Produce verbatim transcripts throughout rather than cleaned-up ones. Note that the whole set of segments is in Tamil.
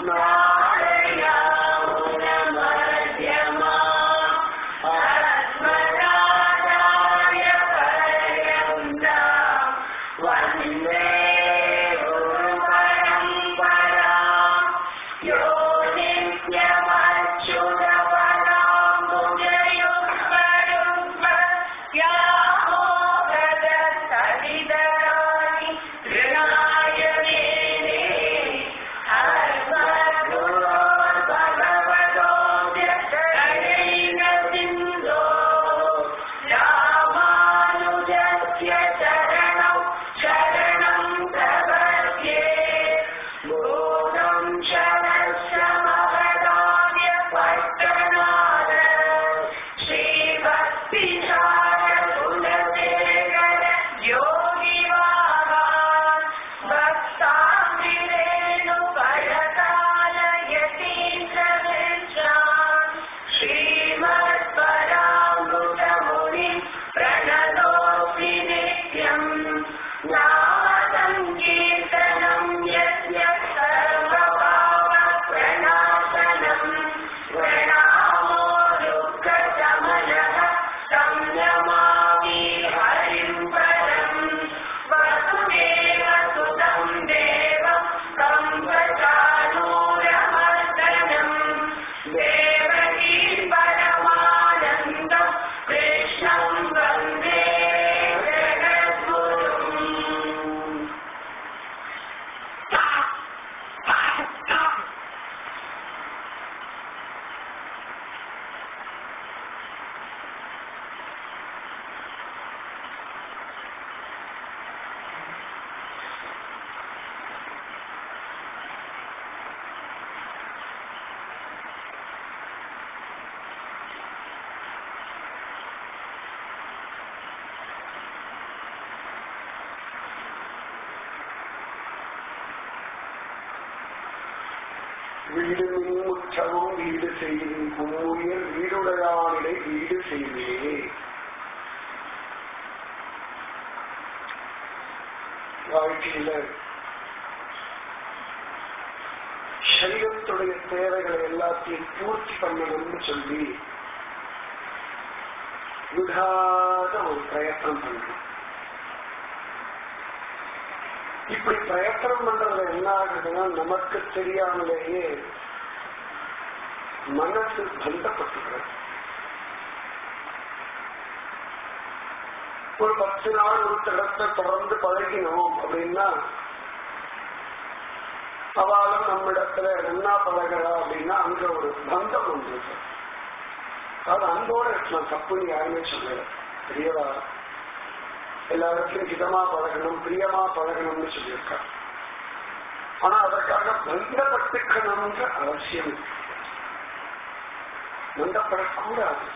வீடு மின்முற்றவும் வீடு செய்யும் குமூரியர் வீடுடையானிடை வீடு செய்வே. வாழ்க்கையில சரீரத்துடைய தேவைகளை எல்லாத்தையும் பூர்த்தி பண்ணணும்னு சொல்லி விடாத ஒரு பிரயத்தனம் பண்ணணும். இப்படி பிரயத்தனம் பண்றதுல என்ன ஆகுதுன்னா, நமக்கு தெரியாமலேயே மனசு பந்தப்பட்டுகிறது. ஒரு பத்து நாள் ஒரு இடத்தை தொடர்ந்து பழகினோம் அப்படின்னா, அவளும் நம்ம இடத்துல என்ன பழகிறா அப்படின்னா அங்க ஒரு பந்தம் உண்டு. அது அன்போட இருக்கலாம், தப்புன்னு யாருமே சொல்லல. பெரியவா எல்லா இடத்துலையும் ஹிதமா பழகணும், பிரியமா பழகணும்னு சொல்லியிருக்கா. ஆனா அதற்காக பந்தப்பட்டுக்கணும்ன்ற அவசியம் இருக்கு. பந்தப்படக்கூடாது.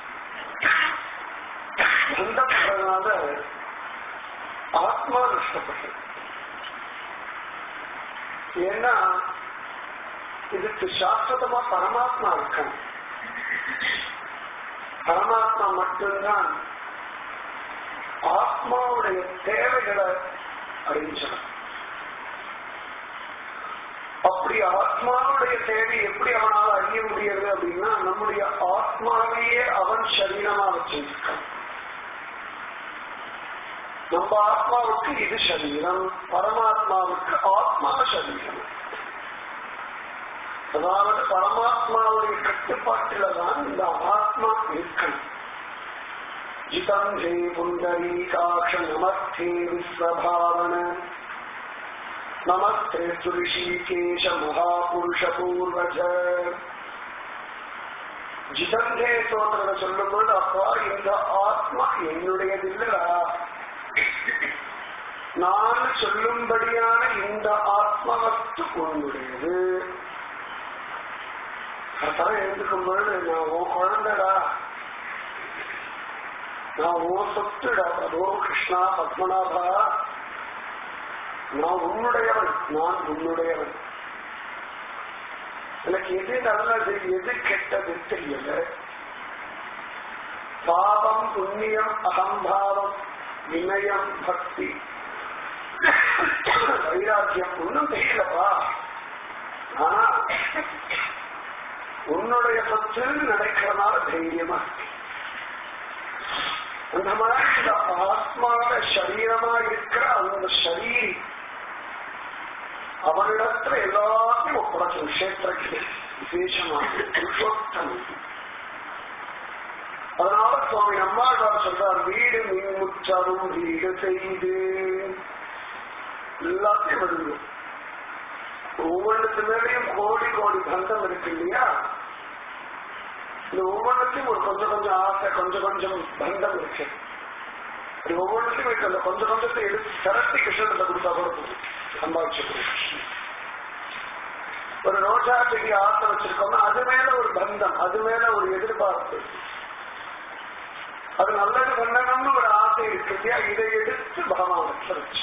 பந்தப்படுறதுனால ஆத்மா நஷ்டப்பட்டது. ஏன்னா இதுக்கு சாஸ்வதமா பரமாத்மா இருக்கணும். பரமாத்மா மட்டும்தான் ஆத்மாவுடைய தேவைகளை அறிஞ்சணும். அப்படி ஆத்மாவுடைய தேவை எப்படி அவனால் அறிய முடியாது அப்படின்னா, நம்முடைய ஆத்மாவையே அவன் சரீரமா வச்சிருக்கான். நம்ம ஆத்மாவுக்கு இது சரீரம், பரமாத்மாவுக்கு ஆத்மா சரீரம். அதாவது பரமாத்மாவுடைய கட்டுப்பாட்டில தான் இந்த ஆத்மா இருக்கணும். ஜிதம் ஹே புண்டரீகாக்ஷ நமஸ்தே விஸ்வபாவன நமஸ்தே ரிஷிகேஷ மகாபுருஷ பூர்வஜ. ஜிதந்தே சோதனை சொல்லும்போது, அப்பா இந்த ஆத்மா என்னுடையது இல்லடா, நான் சொல்லும்படியான இந்த ஆத்மவஸ்து உன்னுடையது. அதான் எழுந்துக்கும் பொழுது, நான் உன் குழந்தைடா, நான் உன் சொத்துடா பிரபோ கிருஷ்ணா பத்மநாபா, நான் உன்னுடையவன், நான் உன்னுடையவன். எனக்கு எது நல்லது எது கெட்டது தெரியல. பாபம் புண்ணியம் அகம்பாவம் வினயம் பக்தி வைராக்கியம் ஒன்னும் தெரியலப்பா. ஆனா உன்னுடைய சொத்தில் நடக்கிறனால தைரியமா இருக்கு. அந்த மாதிரி இந்த ஆத்மாவ சரீரமா இருக்கிற அந்த சரீரி அவனிடத்துல எல்லாத்தையும் ஒப்படைச்ச விஷயத்திற்கு விசேஷமாக புருஷோத்தமம். அதனால சுவாமி நம்மாழ்வார் சொல்றார், வீடு மின் முற்றரும் வீடு செய்து எல்லாத்தையும் வருது. ஒவ்வொன்றுக்கு மேலேயும் கோடி கோடி பந்தம் இருக்கு இல்லையா? இந்த ஒவ்வொன்றுக்கும் ஒரு கொஞ்சம் கொஞ்சம் ஆசை, கொஞ்சம் கொஞ்சம் பந்தம் இருக்கு. அது ஒவ்வொன்றுக்கும் இருக்கு. அந்த கொஞ்சம் கொஞ்சத்தை எடுத்து திரட்டி கிருஷ்ணத்தை கொடுத்தா கூட போதும், சம்பாதிச்சு. ஒரு ரோஜா செடி ஆசை வச்சிருக்கோம்னா அது மேல ஒரு பந்தம், அது மேல ஒரு எதிர்பார்ப்பு, அது நல்லது பண்ணணும்னு ஒரு ஆசை இருக்கு இல்லையா? இதை எடுத்து பகவானத்துல வச்சு.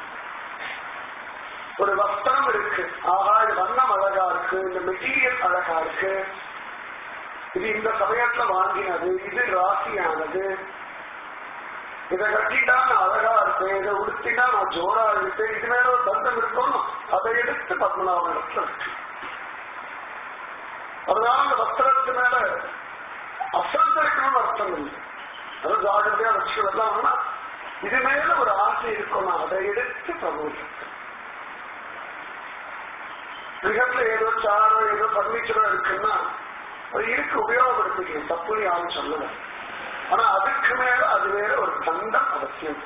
ஒரு வஸ்திரம் இருக்கு, ஆஹா இது வண்ணம் அழகா இருக்கு, இந்த மெட்டீரியல் அழகா இருக்கு, இது இந்த சமயத்துல வாங்கினது, இது ராசியானது, இதை கட்டிட்டா நான் அழகா இருப்பேன், இதை உடுத்தினா நான் ஜோரா இருப்பேன், இது மேல ஒரு பந்தம் இருக்கணும். அதை எடுத்து பத்மநாபன் இடத்துல இருக்கு. அதனால அந்த வஸ்திரத்து மேல அசந்த இருக்கணும்னு அர்த்தம் இல்லை. அது ஜாகிரதையா வச்சு வரலாம்னா இது மேல ஒரு ஆசை இருக்கணும். அதை எடுத்து பிரபோஷம். கிரகத்துல ஏதோ சாரோ ஏதோ பர்னிச்சரோ இருக்குன்னா அது இருக்கு, உபயோகப்படுத்திக்கணும், தப்புன்னு யாரும் சொல்லல. ஆனா அதுக்கு மேல அது வேற ஒரு பந்தம் அவசியம்.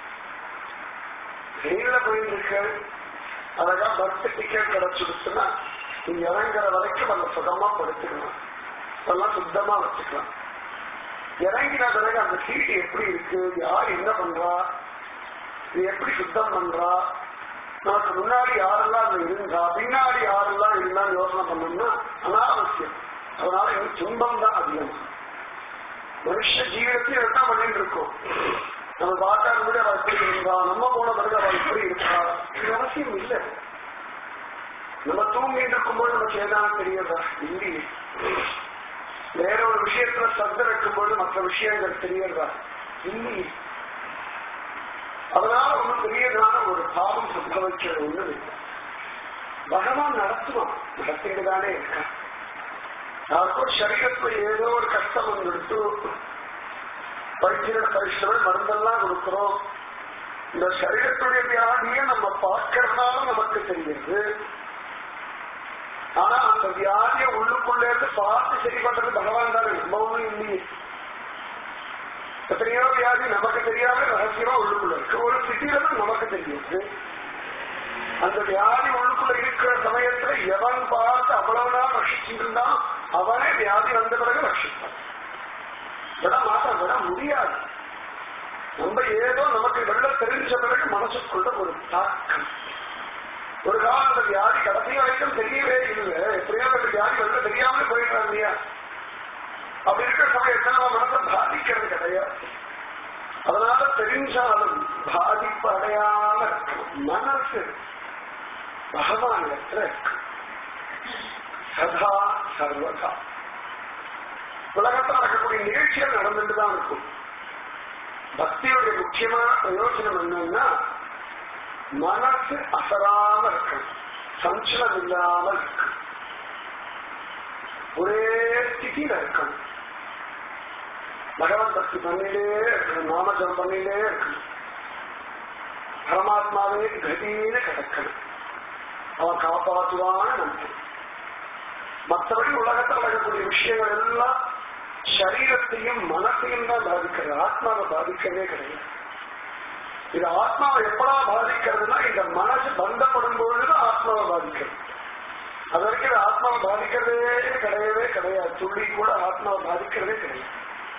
வெளியில போயிருக்க அழகா பர்த் டிக்கெட் கிடைச்சிடுச்சுன்னா நீங்க இறங்குற வரைக்கும் அந்த சுகமா படுத்துக்கணும், அதெல்லாம் சுத்தமா வச்சுக்கலாம். இறங்கின பிறகு அந்த சீட்டு எப்படி இருக்கு, யார் என்ன பண்றா, இது எப்படி சுத்தம் பண்றா, நமக்கு முன்னாடி யாரெல்லாம் அங்க இருந்தா பின்னாடி யாரெல்லாம் இருந்தா யோசனை பண்ணணும்னா அனாவசியம். அதனால எனக்கு துன்பம் தான் அதிகம். மனுஷ ஜீவிதத்தையும் என்ன பண்ணிட்டு இருக்கோம், நம்ம பார்க்காத கூட அவள் எப்படி இருந்தா, நம்ம போன பிறகு அவள் எப்படி இருக்கா, இது அவசியம் இல்லை. நம்ம தூங்கிட்டு இருக்கும்போது நமக்கு ஏதாவது தெரியறதா இல்லையே. வேற ஒரு விஷயத்துல சத்த வைக்கும்போது மற்ற விஷயங்கள் தெரியறதா இல்லையே. அதனால ஒன்றும் பெரியதான ஒரு பாவம் சம்பவிக்கிறது ஒண்ணு இல்லை. பகவான் நடத்துவான், நடத்திட்டுதானே இருக்க. யாருக்கும் சரீரத்துல ஏதோ ஒரு கஷ்டம் வந்துடுத்து, வைத்தியரோட பரிசுகள் மருந்தெல்லாம் கொடுக்கிறோம். இந்த சரீரத்துடைய வியாதியை நம்ம பார்க்கறதுனால நமக்கு தெரியுது. ஆனா அந்த வியாதியை உள்ளுக்குள்ளே இருந்து பார்த்து சரி பண்றது பகவான் தானே, ரொம்பவும் இல்லையே. எத்தனையோ வியாதி நமக்கு தெரியாம ரகசியமா உள்ளுக்குள்ள இருக்கு, ஒரு சிட்டியில நமக்கு தெரியுது. அந்த வியாதி உள்ளுக்குள்ள இருக்கிற சமயத்துல எவன் பார்த்து அவ்வளவு நாள் ரட்சிச்சுட்டு இருந்தான் அவனே வியாதி வந்த பிறகு ரட்சிப்பான். விட மாற்றம் விட முடியாது. நம்ம ஏதோ நமக்கு வெள்ள தெரிஞ்ச பிறகு மனசுக்குள்ள ஒரு தாக்கம். ஒரு காலம் அந்த வியாதி கடைசி வரைக்கும் தெரியவே இல்லை, எப்படியோ அந்த வியாதி வெள்ள தெரியாமலே போயிட்டான் இல்லையா? அப்படி இருக்கிற சமயத்தை நம்ம மனசை பாதிக்கிறது கிடையாது. அதனால தெரிஞ்சாலும் பாதிப்பு அடையாம மனசு பகவான் இடத்துல இருக்கு சதா சர்வதா. உலகத்தில் நடக்கக்கூடிய நிகழ்ச்சிகள் நடந்துட்டுதான் இருக்கும். பக்தியுடைய முக்கியமான பிரயோஜனம் என்னன்னா மனசு அசராம இருக்கணும், சஞ்சலம் இல்லாம இருக்கு, ஒரே ஸ்திதியில இருக்கணும். பகவத் பக்தி பண்ணிலே இருக்கணும், நாமஜம் பண்ணிலே இருக்கணும், பரமாத்மாவே கதியில கிடக்கணும், அவன் காப்பாற்றுவான நம்பி. மற்றபடி உலகத்தில் நடக்கக்கூடிய விஷயங்கள் எல்லாம் சரீரத்தையும் மனசையும் தான் பாதிக்கிறது, ஆத்மாவை பாதிக்கவே கிடையாது. இது ஆத்மாவை எப்படா பாதிக்கிறதுனா இந்த மனசு பந்தப்படும் பொழுதுதான் ஆத்மாவை பாதிக்கிறது. அது வரைக்கும் ஆத்மாவை பாதிக்கிறதே கிடையவே கிடையாது, துள்ளி கூட ஆத்மாவை பாதிக்கிறதே கிடையாது.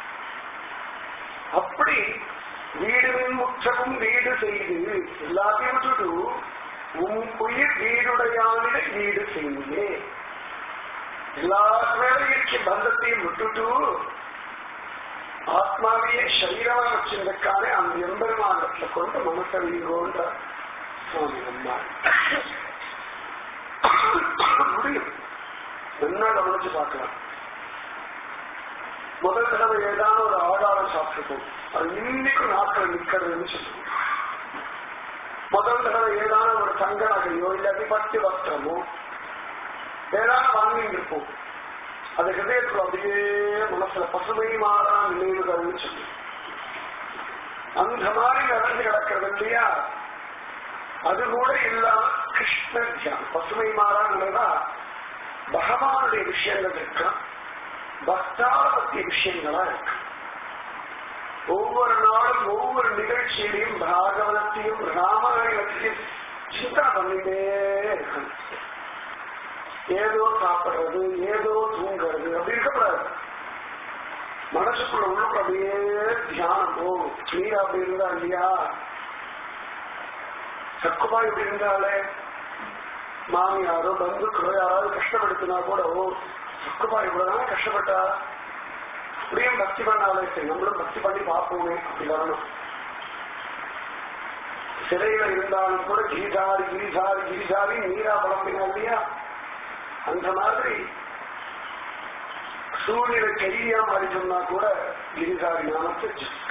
அப்படி வீடுவின் முற்றமும் வீடு செய்து எல்லாத்தையும் விட்டுட்டு உன் உயிர் வீடுடையானிட வீடு செய்யுமே, எல்லாருமே இருக்க பந்தத்தையும் விட்டுட்டு ஆத்மாவையே சரீரமா வச்சிருக்கானே அந்த எம்பெருமானத்துல கொண்டு மனசை வீரோன்ற சுவாமி அம்மா முடியும். என்ன கவனிச்சு பார்க்கலாம். முதல் தடவை ஏதாவது ஒரு ஆதாரம் சாப்பிட்டுப்போம், அது இன்னைக்கும் நாட்கள் நிற்கிறதுன்னு சொல்லுவோம். முதல் தடவை ஏதான ஒரு தங்க நகையோ இல்லாட்டி பட்டு வஸ்திரமோ ஏதாவது வாங்கிட்டு இருப்போம். அது ஹிருதயத்துல அப்படியே மனசுல பசுமை மாறா நினைவுகள்னு சொல்லி அந்த மாதிரி நடந்து கிடக்கிறது இல்லையா? அது கூட இல்லாம கிருஷ்ண தியானம் பசுமை மாறாங்கிறதா பகவானுடைய விஷயங்கள் இருக்கலாம், பக்தால பத்திய விஷயங்களா இருக்கு. ஒவ்வொரு நாளும் ஒவ்வொரு நிகழ்ச்சியிலையும் பாகவதத்தையும் ராமாயணத்தையும் சிந்தனை பண்ணிட்டே இருக்கணும். ஏதோ சாப்பிடுறது, ஏதோ தூங்குறது அப்படி இருக்கக்கூடாது. மனசுக்குள்ள உள்ளுக்கு அப்படியே தியானம் போகும். கிளியா அப்படி இருந்தா இல்லையா? சக்குமா இப்படி இருந்தாலே மாமியாரோ பந்துக்களோ யாராவது கஷ்டப்படுத்தினா கூட ஓ சக்குமா இவ்வளவுதானே கஷ்டப்பட்டா, அப்படியும் பக்தி பண்ணாலே சரி நம்மளும் பக்தி பண்ணி பார்ப்போமே அப்படி வரணும். சிறையில இருந்தாலும் கூட கிரிசாரி கிரிசாரி கிரிசாரி நீரா பழம்பினா இல்லையா? அந்த மாதிரி சூழ்நிலை கைதியா மாறி சொன்னா கூட கிரிசாரி நாமத்தை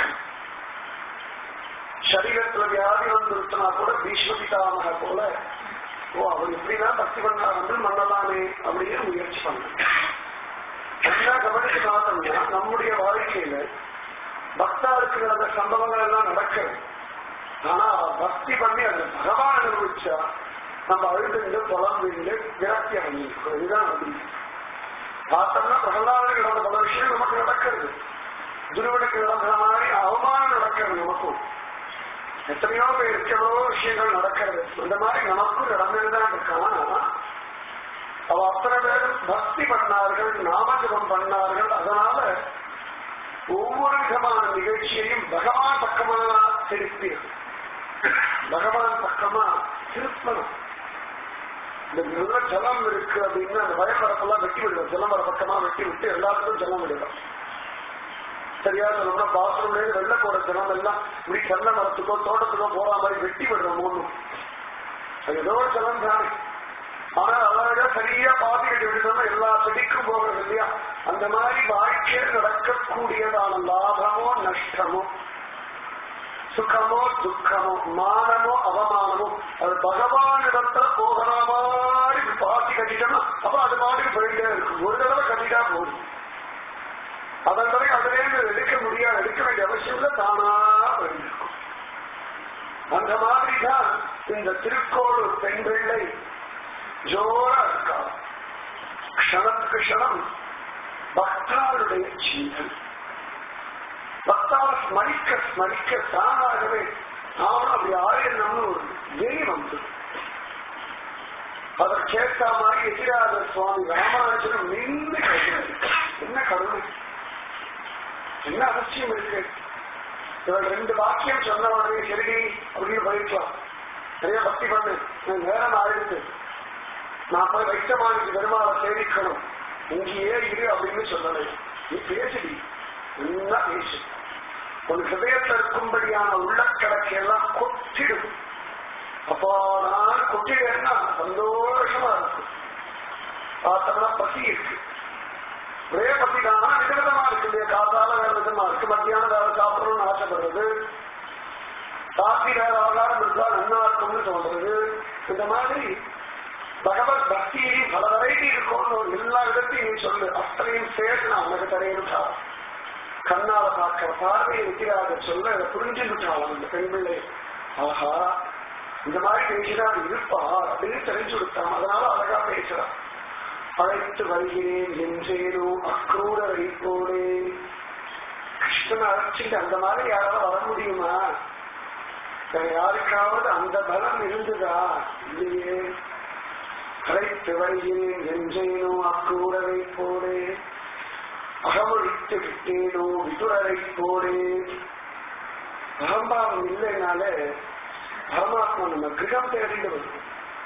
சரீரத்துல வியாதி வந்துருச்சுனா கூட பீஷ்மபிதாமக போல ஓ அவர் இப்படிதான் பக்தி பண்ணாரு மன்னலாமே அப்படின்னு முயற்சி பண்ண. என்ன கவனிச்சு பார்த்தோம்னா நம்முடைய வாழ்க்கையில பக்தாருக்கு நடந்த சம்பவங்கள் எல்லாம் நடக்கிறது. ஆனா பக்தி பண்ணி அந்த பகவான் அனுபவிச்சா நம்ம அழுதுண்டு புலம்பிண்டு விரக்தி அடைஞ்சிருக்கோம். இதுதான் அப்படி பார்த்தோம்னா பிரகலாதனுக்கு நடந்த பல விஷயம் நமக்கு நடக்கிறது. துருவனுக்கு நடந்த மாதிரி அவமானம் நடக்கிறது. நமக்கும் எத்தனையோ பேருக்கு எவ்வளவோ விஷயங்கள் நடக்கிறது. இந்த மாதிரி நமக்கும் நடந்துதான் இருக்கான். அவ அத்தனை பேரும் பக்தி பண்ணார்கள், நாமஜபம் பண்ணார்கள். அதனால ஒவ்வொரு விதமான நிகழ்ச்சியையும் பகவான் பக்கமா திருப்பிடும். பகவான் பக்கமா திருப்பணும். இந்த நல்ல ஜலம் இருக்கு அப்படின்னு அந்த பயமரப்பெல்லாம் வெட்டி விடுவோம். ஜலம் வர பக்கமா வெட்டி விட்டு எல்லாத்துக்கும் ஜலம் விடுவோம். சரியா சொல்லணும்னா பாத்ரூம்ல வெள்ள போற ஜலம் எல்லாம் இப்படி தென்னை மரத்துக்கோ தோட்டத்துக்கோ போற மாதிரி வெட்டி விடுறோம். ஒண்ணும் அது ஏதோ ஜலம் தானே. ஆனா அழகா சரியா பாதி கட்டி விட்டுட்டோம்னா எல்லா செடிக்கும் போகிறது இல்லையா? அந்த மாதிரி வாழ்க்கையில் நடக்கக்கூடியதான லாபமோ நஷ்டமோ சுகமோ துக்கமோ மானமோ அவமானமோ அது பகவானிடத்துல போகிற மாதிரி பாத்தி கட்டிட்டோம்னா அப்ப அது மாதிரி போயிட்டே இருக்கும். ஒரு தடவை கட்டிட்டா போதும். அதன் பிறகு அதிலேருந்து எடுக்க முடியாது, எடுக்க வேண்டிய அவசியம் இல்லை, தானா இருக்கும். அந்த மாதிரிதான் இந்த திருக்கோளூர் பெண் பிள்ளை ஜோரா இருக்கா. க்ஷணத்துக்கு க்ஷணம் பக்தாளுடைய ஜீவன். பக்தாவை ஸ்மரிக்க ஸ்மரிக்க தானாகவே நானும் அப்படி ஆயிரம் ஒரு வெறி வந்து அதற்கேற்ற மாதிரி எதிராத சுவாமி ராமானுஜனும் நின்று என்ன கருணை, என்ன அவசியம் இருக்கு. இவள் ரெண்டு வாக்கியம் சொன்ன உடனே சரி அப்படின்னு போயிருக்கலாம். நிறைய பக்தி பண்ணு, நேரம் ஆயிடுச்சு, நான் போய் வைத்தமானிக்கு பெருமாளை சேவிக்கணும், இங்கேயே இரு அப்படின்னு சொல்லலை. நீ பேசுடி, என்ன பேசு. ஒரு ஹிருதயத்தில் இருக்கும்படியான உள்ளக்கடக்கை எல்லாம் கொட்டிடும். அப்போ நான் கொட்டிடுன்னா சந்தோஷமா இருக்கும். பார்த்தோம்னா பசி இருக்கு, ஒரே பசி தானா விதவிதமா இருக்கு இல்லையா? காத்தால வேற விதமா இருக்கு, மத்தியானம் வேற சாப்பிடணும்னு ஆசைப்படுறது, ராத்திரி வேற ஆகாரம் இருந்தா நல்லா இருக்கும்னு சொல்றது. இந்த மாதிரி பகவத் பக்தியிலையும் பல வெரைட்டி இருக்கும். எல்லா விதத்தையும் நீ சொல்லு, அத்தனையும் சேர்த்து நான் உனக்கு தரையிட்டா கண்ணால பார்க்கிற பார்வையை வைக்கிறாக சொல்ல அதை புரிஞ்சுட்டாலும் இந்த பெண் பிள்ளை ஆஹா இந்த மாதிரி பேசிதான் இருப்பா அப்படின்னு தெரிஞ்சு கொடுத்தான். அதனால அழகா பேசுறான். அழைத்து வருகிறேன் என்றேனோ அக்ரூர வைப்போடே. கிருஷ்ணன் அழைச்சிட்டு அந்த மாதிரி யாராவது வர முடியுமா? யாருக்காவது அந்த பலம் இருந்ததா? இல்லையே. அழைத்து வருகிறேன் என்றேனோ அக்ரூர வைப்போடே, அகமொழித்து விட்டேனோ விதுரரை போடே. அகம்பாவம் இல்லைனாலே பரமாத்மா நம்ம கிரகம் தேடிட்டு வரும்.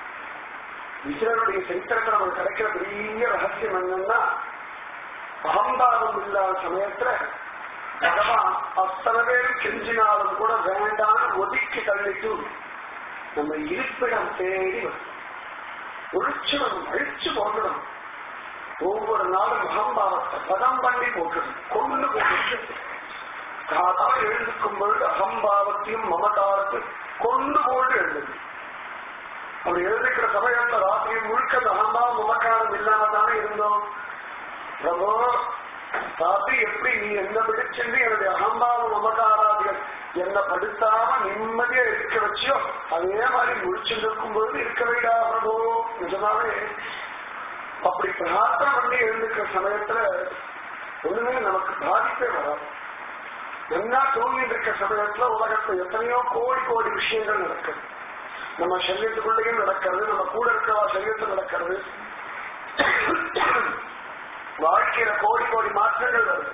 விதுரனுடைய சரித்திரத்தை நமக்கு கிடைக்கிற பெரிய ரகசியம் என்னன்னா, அகம்பாவம் இல்லாத சமயத்துல பகவான் அத்தனை பேரும் கெஞ்சினாலும் கூட வேண்டாம் ஒதுக்கி தள்ளிட்டு நம்ம இருப்பிடம் தேடி வரும். ஒழிச்சு நம்ம அழிச்சு போகணும். ஒவ்வொரு நாளும் அகம்பாவத்தை பதம் பண்ணி போட்டுடும், கொண்டு போட்டு காதால் எழுதுக்கும் பொழுது அகம்பாவத்தையும் மமதாரத்தையும் கொண்டு போட்டு எழுதுது. அப்படி எழுதிக்கிற சமயத்துல ராத்திரி முழுக்க அகம்பாவம் மமக்காரம் இல்லாம பிரபு ராத்திரி எப்படி நீ என்ன பிடிச்சிருந்து என்னுடைய அகம்பாவம் நமகாராதிகள் என்னை படுத்தாம நிம்மதியா இருக்க வச்சியோ அதே மாதிரி முடிச்சுட்டு இருக்கும் பொழுது இருக்க வைடா பிரபு. நிஜமாவே அப்படி பிரார்த்தனை பண்ணி எழுந்துக்கிற சமயத்துல ஒண்ணுமே நமக்கு பாதிப்பே வராது. என்ன தூங்கிட்டு இருக்க சமயத்துல உலகத்துல எத்தனையோ கோடி கோடி விஷயங்கள் நடக்குது. நம்ம சரீரத்துக்குள்ளேயும் நடக்கிறது, நம்ம கூட இருக்கிறவா சரீரத்தில் நடக்கிறது. வாழ்க்கையில கோடி கோடி மாற்றங்கள் வருது.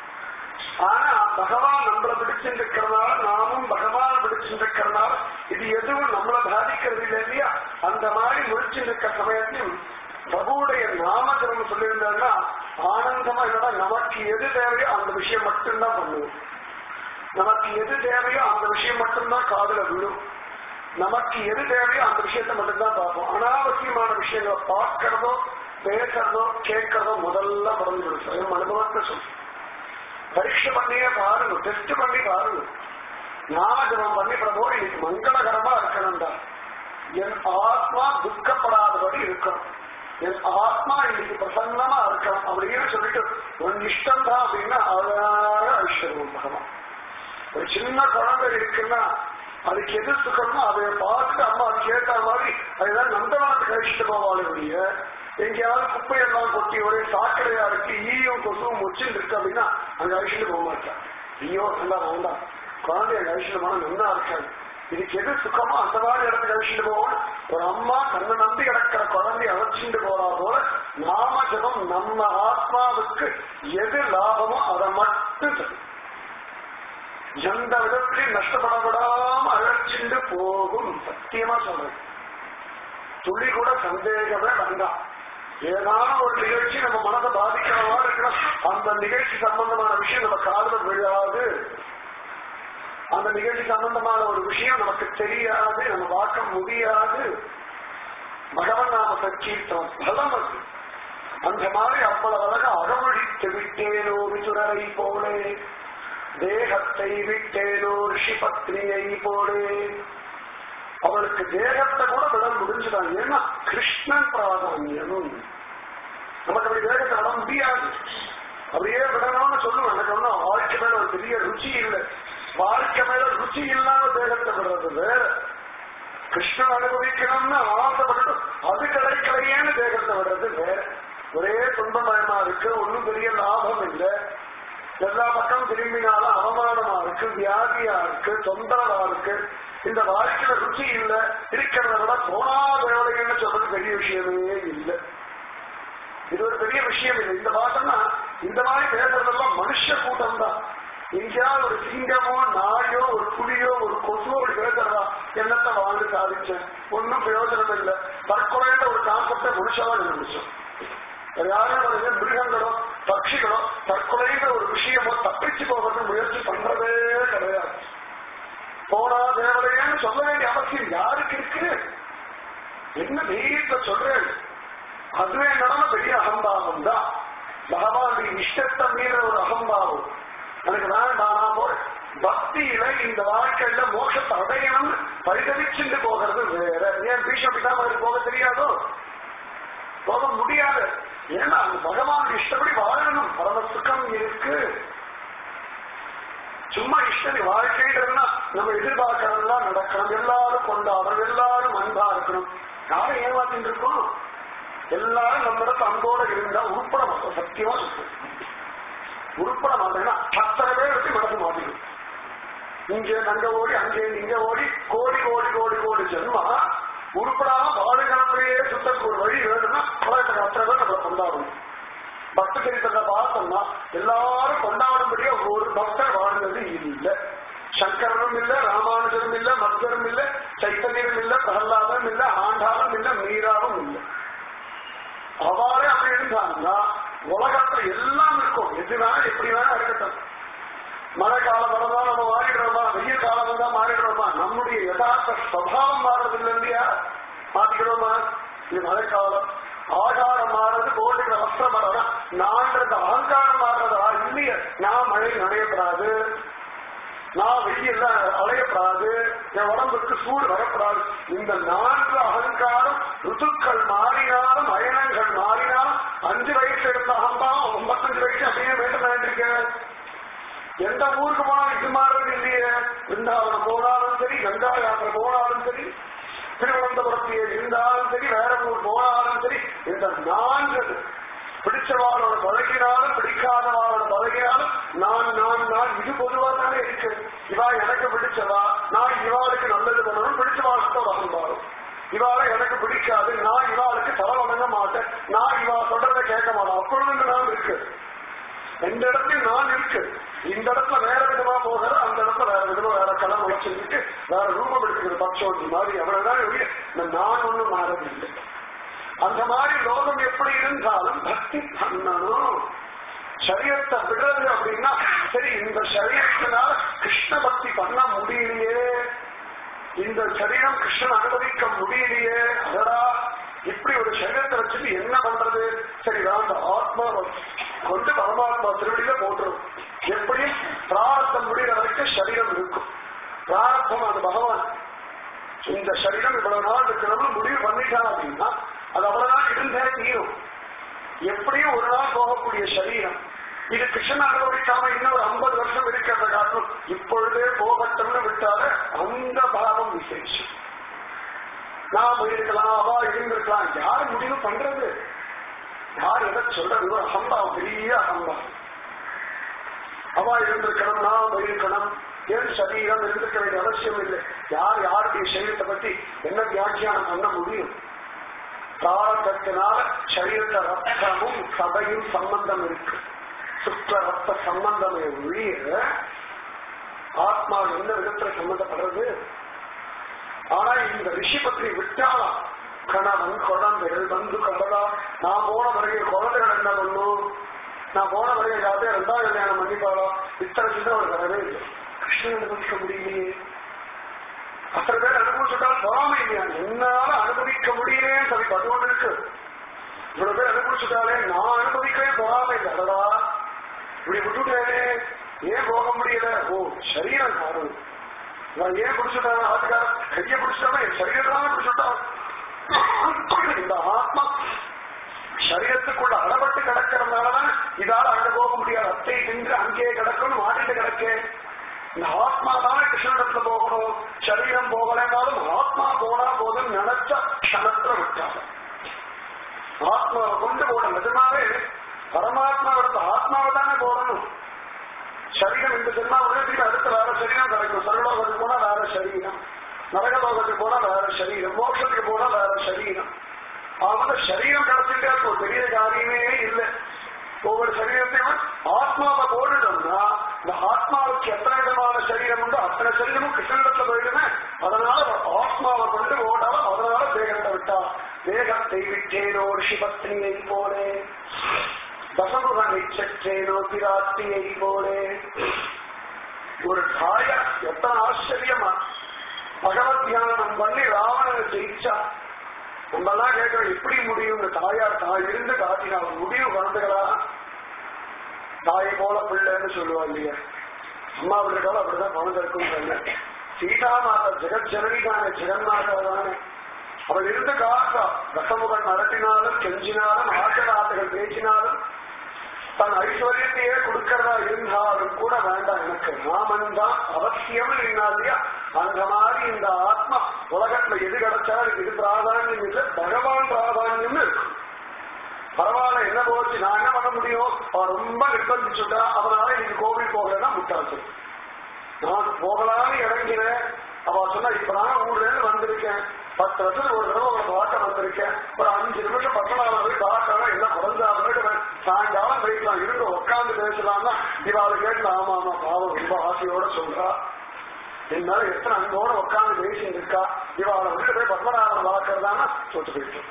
ஆனா பகவான் நம்மளை பிடிச்சிருக்கிறதுனால, நாமும் பகவான பிடிச்சிருக்கிறதுனால இது எதுவும் நம்மளை பாதிக்கிறது இல்லை இல்லையா? அந்த மாதிரி முடிச்சிருக்க சமயத்தையும் பிரபுடைய நாமஜபம் சொல்லியிருந்தாங்கன்னா ஆனந்தமா இல்லைன்னா நமக்கு எது தேவையோ அந்த விஷயம் மட்டும்தான் பண்ணுவோம். நமக்கு எது தேவையோ அந்த விஷயம் மட்டும்தான் காதுல விழும். நமக்கு எது தேவையோ அந்த விஷயத்தை மட்டும்தான் பார்ப்போம். அனாவசியமான விஷயங்களை பார்க்கறதோ பேசுறதோ கேட்கறதோ முதல்ல மறந்து விடுவோம். அனுபவத்தை சொல்லு. பரீட்சை பண்ணியே பாருங்க, டெஸ்ட் பண்ணி பாருங்க. நாமஜபம் பண்ணி பிரபு இன்னைக்கு மங்களகரமா இருக்கணும்டா, என் ஆத்மா துக்கப்படாதபடி இருக்கணும், என் ஆத்மா இன்னைக்கு பிரசன்னமா இருக்கணும் அப்படின்னு சொல்லிட்டு உன் இஷ்டம் தான் அப்படின்னா அழகாக ஐஸ்வர்யம் பகவான். ஒரு சின்ன குழந்தை இருக்குன்னா அதுக்கு எது சுக்கணுமோ அதை பார்த்துட்டு அம்மா அது கேட்ட மாதிரி அதுதான் நந்தவனத்துக்கு அழிச்சுட்டு போவாளுடைய. எங்கேயாவது குப்பையெல்லாம் கொட்டி ஒரே சாக்கடையா இருக்கு, ஈயும் கொசுவும் முச்சின்னு இருக்கு அப்படின்னா அங்க அழிச்சுட்டு போக மாட்டான். ஐயோ நல்லா வேண்டாம், குழந்தை அங்க அழிச்சுட்டு போனா நல்லா இருக்காது. இதுக்கு எது சுக்கமோ அந்த மாதிரி இடத்துக்கு அழிச்சுட்டு போவோம். ஒரு அம்மா தன்னை நம்பி கிடக்கிற குழந்தைய அழைச்சிட்டு போறா போல நாம ஜபம் நம்ம ஆத்மாவுக்கு எது லாபமோ அதை மட்டும் சொல்லும். எந்த விதத்திலையும் நஷ்டப்படப்படாம அழைச்சிட்டு போகும். சத்தியமா சொல்றேன், துளி கூட சந்தேகமே வேண்டாம். ஏதான ஒரு நிகழ்ச்சி நம்ம மனதை பாதிக்கிறவா இருக்கணும், அந்த நிகழ்ச்சி சம்பந்தமான விஷயம் நம்ம காதுல விழாது, அந்த நிகழ்ச்சி சம்பந்தமான ஒரு விஷயம் நமக்கு தெரியாது, நம்ம பார்க்க முடியாது. பகவன் நாம சங்கீர்த்தம் பலம் அது. அந்த மாதிரி அவ்வளவு அழகா அகமழித்து விட்டேனோ விசுரரை போலே, தேகத்தை விட்டேனோ ரிஷி பத்னியை போலே. அவளுக்கு தேகத்தை கூட விட முடிஞ்சுதான். ஏன்னா கிருஷ்ணன் பிராதான்யம். நமக்கு அப்படி தேகத்தை விட முடியாது. அப்படியே விடணும்னு சொல்லுவேன். எனக்கு ஒன்றும் வாழ்க்கை மேல ஒரு பெரிய ருச்சி இல்லை. வாழ்க்கை மேல ருச்சி இல்லாம தேகத்தை விடுறது வேற. கிருஷ்ணன் அனுபவிக்கணும்னு ஆசைப்பட்டு அது கிடைக்கலையேன்னு தேகத்தை விடுறது வேற. ஒரே துன்பமயமா இருக்கு, ஒன்னும் பெரிய லாபம் இல்லை, எல்லா பக்கம் திரும்பினாலும் அவமானமா இருக்கு, வியாதியா இருக்கு, தொந்தரவா இருக்கு. இந்த வாழ்க்கையில ருச்சி இல்ல, இருக்கிறத விட போனா தேவதைன்னு சொல்றது பெரிய விஷயமே இல்லை. இது ஒரு பெரிய விஷயம் இல்லை. இந்த பாட்டம்னா இந்த மாதிரி பேசுறதெல்லாம் மனுஷ கூட்டம் தான். எங்கேயாவது ஒரு சிங்கமோ நாயோ ஒரு புலியோ ஒரு கொசுவோ ஒரு பேசுறதா என்னத்தை வாழ்ந்து சாதிச்சேன், ஒன்னும் பிரயோஜனம் இல்லை. தற்கொலைன்ற ஒரு கான்செப்டை மனுஷாதான் இருந்துச்சோம். யாரும் மிருகங்களோ பட்சிகளோ தற்கொலைன்ற ஒரு விஷயமோ தப்பிச்சு போகிறது முயற்சி பண்றதே கிடையாது. போனா தேவதைன்னு சொல்ல வேண்டிய அவசியம் யாருக்கு இருக்கு? என்ன தைரியத்தை சொல்றேன்? அதுவே நடந்த பெரிய அகம்பாவம் தான். பகவானுடைய இஷ்டத்தை மீற ஒரு அகம்பாவம். எனக்கு வேண்டாம், நான் போய் பக்தியில இந்த வாழ்க்கையில மோட்சத்தை அடையணும் பரிதவிச்சுட்டு போகிறது வேற. ஏன் பீஷ்ம பிதாமகருக்கு போக தெரியாதோ? போக முடியாது. ஏன்னா அந்த பகவான் இஷ்டப்படி வாழணும், பரம சுகம் இருக்கு. சும்மா இஷ்டப்படி வாழ்க்கைன்னா நம்ம எதிர்பார்க்கறதெல்லாம் நடக்கணும், எல்லாரும் கொண்டாடணும், எல்லாரும் அன்பா இருக்கணும். யாரும் ஏமாத்திட்டு இருக்கோம்? எல்லாரும் நம்மிடத்து அன்போட இருந்தா உருப்பட மாட்டோம். சத்தியமா இருக்கு, உருப்பட மாட்டேன்னா அத்தனை பேர் வச்சு மனசு மாட்டிக்கும். இங்கே அங்க ஓடி அங்கே இங்க ஓடி கோடி கோடி கோடி கோடி ஜென்மா உருப்படாம பாடுகாலத்திலேயே சுத்தக்கு ஒரு வழி வேணும்னா அத்தனை பேர் நம்மளை கொண்டாடணும். பக்த சரித்திரத்தை பார்த்தோம்னா எல்லாரும் கொண்டாடும்படியா ஒரு பக்தர் வாழ்ந்தது இல்லை. சங்கரனும் இல்ல, ராமானுஜரும் இல்ல, மத்வரும் இல்ல, சைத்தன்யரும் இல்ல, பிரகலாதனும் இல்ல, ஆண்டாலும் இல்ல, மீராவும் இல்லை. அவ்வாறே அப்படி இருந்தாங்கன்னா உலகத்துல எல்லாம் இருக்கும். எது வேணா எப்படி வேணா இருக்கட்டும். மழை காலம் வரதா நம்ம மாறிடுறோமா, வெயில் காலம் வந்தா மாறிடுறோமா? நம்முடைய யதார்த்த சுவாவம் மாறுறது இல்லை இல்லையா? மாத்திக்கிறோமா? இது மழைக்காலம். ஆகாரம் மாறுறது, போட்டுக்கிற வஸ்திரம் மாறதா, நான்றது அகங்காரம் மாறுறதா இல்லையா? நான் மழை நனையப்படாது, நான் வெயில்ல அலையப்படாது, என் உடம்புக்கு சூடு வரப்படாது. இந்த நான்கு அகங்காரம் ருத்துக்கள் மாறினாலும் அயனங்கள் மாறினாலும் அஞ்சு வயசு எடுத்த அகம்பாவம் எந்த ஊருக்கு போனாலும் இது மாறுறது இல்லையே. பிருந்தாவனம் போனாலும் சரி, கங்கா யாத்திரை போனாலும் சரி, திருவனந்தபுரத்திலே இருந்தாலும் சரி, வேற ஊர் போனாலும் சரி, இந்த நான்கு பிடிச்சவாளோட பழகினாலும் பிடிக்காதவாளோட பழகினாலும் நான் நான் நான் இது பொதுவா தானே இருக்கு. இவா எனக்கு பிடிச்சவா, நான் இவாளுக்கு நல்லது பண்ணணும், பிடிச்சவாளுக்கு வசம்பாரும். இவாளை எனக்கு பிடிக்காது, நான் இவாளுக்கு தலை வணங்க மாட்டேன், நான் இவா சொல்றதை கேட்க மாட்டேன். அப்பொழுது நான் இருக்கு. எந்த இடத்துல நான் இருக்கு. இந்த இடத்துல வேற விதமா போகிற, அந்த இடத்துல வேற விதமா வேற கலம் வச்சிருக்கு, வேற ரூபம் எடுத்துக்கிற பட்சோட்டி மாதிரி அவ்வளவுதான். இந்த நான் ஒண்ணும் மாறதில்லை. அந்த மாதிரி லோகம் எப்படி இருந்தாலும் பக்தி பண்ணணும். சரீரத்தை விடுறது அப்படின்னா சரி, இந்த சரீரத்தினால கிருஷ்ண பக்தி பண்ண முடியலையே, இந்த சரீரம் கிருஷ்ணன் அனுபவிக்க முடியலையே, அதடா இப்படி ஒரு சரீரத்தை வச்சுட்டு என்ன பண்றது? சரி, அந்த ஆத்மாவை கொண்டு பரமாத்மா திருவடியில போட்டுரும். எப்படியும் பிராரத்தம் முடிகிற வரைக்கும் சரீரம் இருக்கும். பிராரத்தம் அது பகவான் இந்த சரீரம் இவ்வளவு நாள் இருக்கணும்னு முடிவு பண்ணிட்டான் அப்படின்னா அது அவ்வளவுதான் இருந்தே தீரும். எப்படியும் ஒரு நாள் போகக்கூடிய சரீரம் இது கிருஷ்ணன் அனுபவிக்காம இன்னொரு ஐம்பது வருஷம் இருக்கிறத காரணம் இப்பொழுதே போகட்டும்னு விட்டால அந்த பாவம் விசேஷம். நாம இருக்கலாம், அவா இருந்திருக்கலாம், யார் முடிவு பண்றது? யார் எதை சொல்றது? ஒரு அகம்பாவம், பெரிய அகம்பாவம். அவா இருந்திருக்கணும், நாம் இருக்கணும், ஏன் சரீரம் இருந்திருக்க வேண்டிய அவசியம் இல்லை. யார் யாருடைய சரீரத்தை பத்தி என்ன வியாக்கியானம் பண்ண முடியும்? பிராரத்தத்தினால சரீரத்த ரத்தமும் சபையும் சம்பந்தம் இருக்கு. சுற்ற ரத்த சம்பந்தமே ஒழிய ஆத்மா எந்த விதத்துல சம்பந்தப்படுறது? ஆனா இந்த ரிஷி பற்றி விட்டாலாம் கணவன் குழந்தைகள் வந்து கலதா. நான் போன வரைய குழந்தைகள் என்ன பண்ணும்? நான் போன வரைய யாரையும் ரெண்டாவது கல்யாணம் பண்ணிப்பாளா? இத்தனை சின்ன ஒரு வரவே இல்லை. கிருஷ்ணன் அனுபவிக்க முடியலையே. அத்தனை பேர் அனுபவிச்சுட்டாலும் பொறாமை இல்லையா? என்னால அனுபவிக்க முடியலே சரி பதுவோடு இருக்கு. இவ்வளவு பேர் அனுபவிச்சுட்டாலே நான் அனுபவிக்கவே பொறாமை இல்லை. அதடா இப்படி விட்டுட்டேனே, ஏன் போக முடியல? ஓ, சரீரம் மாறும். நான் ஏன் பிடிச்சுட்டாங்க? ஆட்டுக்கார கையை பிடிச்சிட்டாங்க, என் சரீரம் பிடிச்சுட்டான். இந்த ஆத்மா சரீரத்துக்குள்ள அடப்பட்டு கிடக்கிறதுனாலதான் இதால அங்க போக முடியாது. அத்தை தின்று அங்கேயே கிடக்கணும், மாட்டிட்டு கிடக்கேன். இந்த ஆத்மா தானே கிருஷ்ணனிடத்துல போகணும். சரீரம் போகலைன்னாலும் ஆத்மா போனா போதும் நினைச்ச கணத்துல விட்டாங்க. ஆத்மாவை கொண்டு போகணும். நிஜமாவே பரமாத்மா இடத்துல ஆத்மாவை தானே போடணும். சரீரம் இந்த ஜென்மா உலகத்துக்கு அடுத்த வேற சரீரம் கிடைக்கும். சர்வலோகத்துக்கு போனா வேற சரீரம், நரகலோகத்துக்கு போனா வேற சரீரம், மோட்சத்துக்கு போனா வேற சரீரம். அவங்க சரீரம் கிடைச்சிட்டே இருக்கும். பெரிய காரியமே இல்லை. ஒவ்வொரு சரீரத்தையும் ஆத்மாவை போட்டுட்டோம்னா இந்த ஆத்மாவுக்கு எத்தனை விதமான சரீரம் உண்டோ அத்தனை சரீரமும் கிருஷ்ணத்துல போயிடுமே. அதனால ஆத்மாவை கொண்டு ஓடாலும் அதனால தேகத்தை விட்டா. தேகத்தை விட்டேனோ ரிஷிபத்னியை போலே, தசமுகனை சற்றேனோ பிராட்டியை போலே. ஒரு தாயா எத்தனை ஆச்சரியமா பகவத் தியானம் பண்ணி ராவணனை ஜெயிச்சா. நம்ம எல்லாம் கேட்கிறோம் எப்படி முடியும்? இந்த தாயார் தாய் இருந்து காட்டினால முடிவு குழந்தைகளா? தாயை போல பிள்ளைன்னு சொல்லுவா இல்லையா? அம்மா பிள்ளைகளும் அப்படிதான் குழந்தை இருக்கும். சீதா மாதா ஜெகத் ஜனனி தானே, ஜெகன்மாதா தானே. அவள் இருந்து காத்தா. தசமுகன் நடத்தினாலும் கெஞ்சினாலும் ஆசராத்தைகள் பேசினாலும் தன் ஐஸ்வர்யத்தையே கொடுக்கிறதா இருந்தாலும் கூட வேண்டாம், எனக்கு ராமன் தான் அவசியம் இல்லையா? அந்த மாதிரி இந்த ஆத்மா உலகத்துல எது கிடைச்சாலும் இது பிராதானியம் இல்லை, பகவான் பிராதானியம் இருக்கு. பரவாயில்ல, என்ன போச்சு, நான் என்ன பண்ண முடியும்? அவன் ரொம்ப நிர்பந்திச்சுட்டா அவனால இன்னைக்கு கோவில் போகலன்னா முட்டாச்சு. நான் போகலான்னு இறங்கினேன். அவ சொன்னா இப்ப நான் ஊர்ல இருந்து வந்திருக்கேன், பத்து வருஷத்துக்கு ஒரு தடவை உங்களை பார்க்க வந்திருக்கேன், ஒரு அஞ்சு நிமிஷம் பத்தனாவது போய் பார்க்கலாம், என்ன குறைஞ்சாலும் சாயங்காலம் போயிடலாம், இருந்து உட்காந்து பேசலாம்னா இவாளை கேட்டு ஆமா ஆமா பாவம் ரொம்ப ஆசையோட சொல்றா, என்னால எத்தனை அன்போட உட்காந்து பேசிட்டு இருக்கா, இவாளை விட்டு போய் பத்மநாபனை வளர்க்கறதான்னா சொத்து போயிட்டு.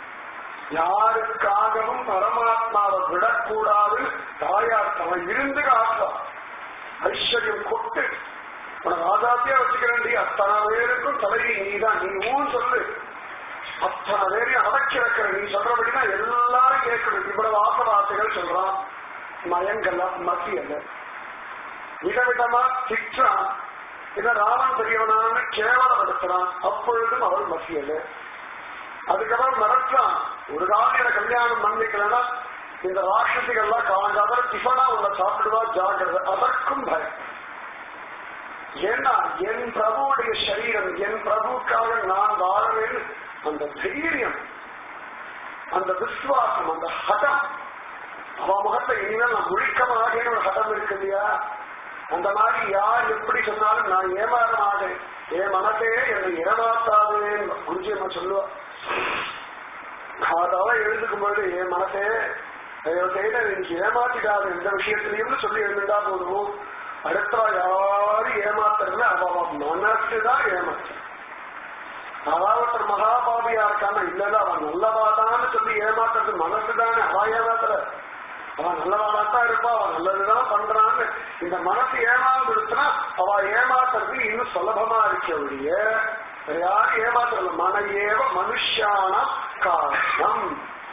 யாருக்காகவும் பரமாத்மாவை விடக்கூடாது. தாயார் அவன் இருந்து காத்தா ஐஸ்வர்யம் கொட்டு உனக்கு ஆதாத்தியா வச்சுக்கிறேன். அத்தனை பேருக்கும் தலைவி நீதான், நீ ஊன் சொல்லு. அத்தனை பேரையும் அடக்கி வைக்கிற நீ சொல்றபடினா எல்லாரும் கேட்கணும். இவ்வளவு ஆசவாசைகள் சொல்றான். மயங்கல்ல மத்தியல்ல விதவிதமா திட்டான். இத ராமன் பெரியவனான கேவலப்படுத்துறான். அப்பொழுதும் அவள் மத்தியல்ல. அதுக்கப்புறம் நடத்தான். ஒரு காலம் என கல்யாணம் பண்ணிக்கலன்னா இந்த ராட்சசிகள்லாம் காலங்கால டிஃபனா உள்ள சாப்பிடுவா ஜாகிரதை, அதற்கும் பயம். ஏன்னா என் பிரபுவுடைய சரீரம், என் பிரபுக்காக நான் வாழவேன், அந்த தைரியம், அந்த விசுவாசம், அந்த ஹடம், அவ முகத்தை இனிமேல் நான் முழிக்க மாட்டேன்னு ஒரு ஹடம் இருக்கு இல்லையா? அந்த மாதிரி யார் எப்படி சொன்னாலும் நான் ஏமாற மாட்டேன், என் மனசே என்னை ஏமாத்தாதுன்னு குருஜி அம்மா சொல்லுவா. அதாவ எழுதுக்கும் பொழுது என் மனசே எனக்கு ஏமாத்திடாது எந்த விஷயத்திலையும் சொல்லி எழுந்தா போதும், அடுத்த யாரும் ஏமாத்துறது அவ மனசுதான் ஏமாத்து. அதாவது மகாபாபியா இருக்கான இல்ல அவன் நல்லவாதான்னு சொல்லி ஏமாத்துறது மனசுதானே, அவ ஏமாத்துற, அவன் நல்லவாதான் இருப்பா, அவன் நல்லதுதான் பண்றான்னு இந்த மனசு ஏமாந்துடுச்சுன்னா அவ ஏமாத்துறது இன்னும் சுலபமா இருக்க ஒழிய யாரும் ஏமாத்துறது மன ஏவ மனுஷான காரணம்.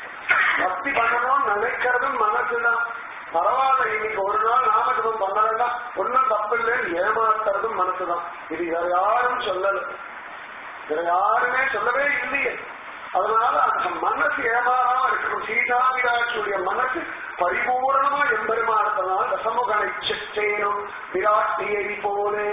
பக்தி பண்ணணும்னு நினைக்கிறதும் மனசுதான். பரவாயில்ல, இன்னைக்கு ஒரு நாள் நாமஜபம் பண்ணலன்னா ஒன்னும் தப்பு இல்லைன்னு ஏமாத்துறதும் மனசுதான். இது வேற யாரும் சொல்லல, வேற யாருமே சொல்லவே இல்லையே. அதனால அந்த மனசு ஏமாறாம இருக்கணும். சீதாவிராட்சியுடைய மனசு பரிபூர்ணமா எம்பெருமானதுனால ரசமுகனை செற்றேனும் விராட்டியை போலே.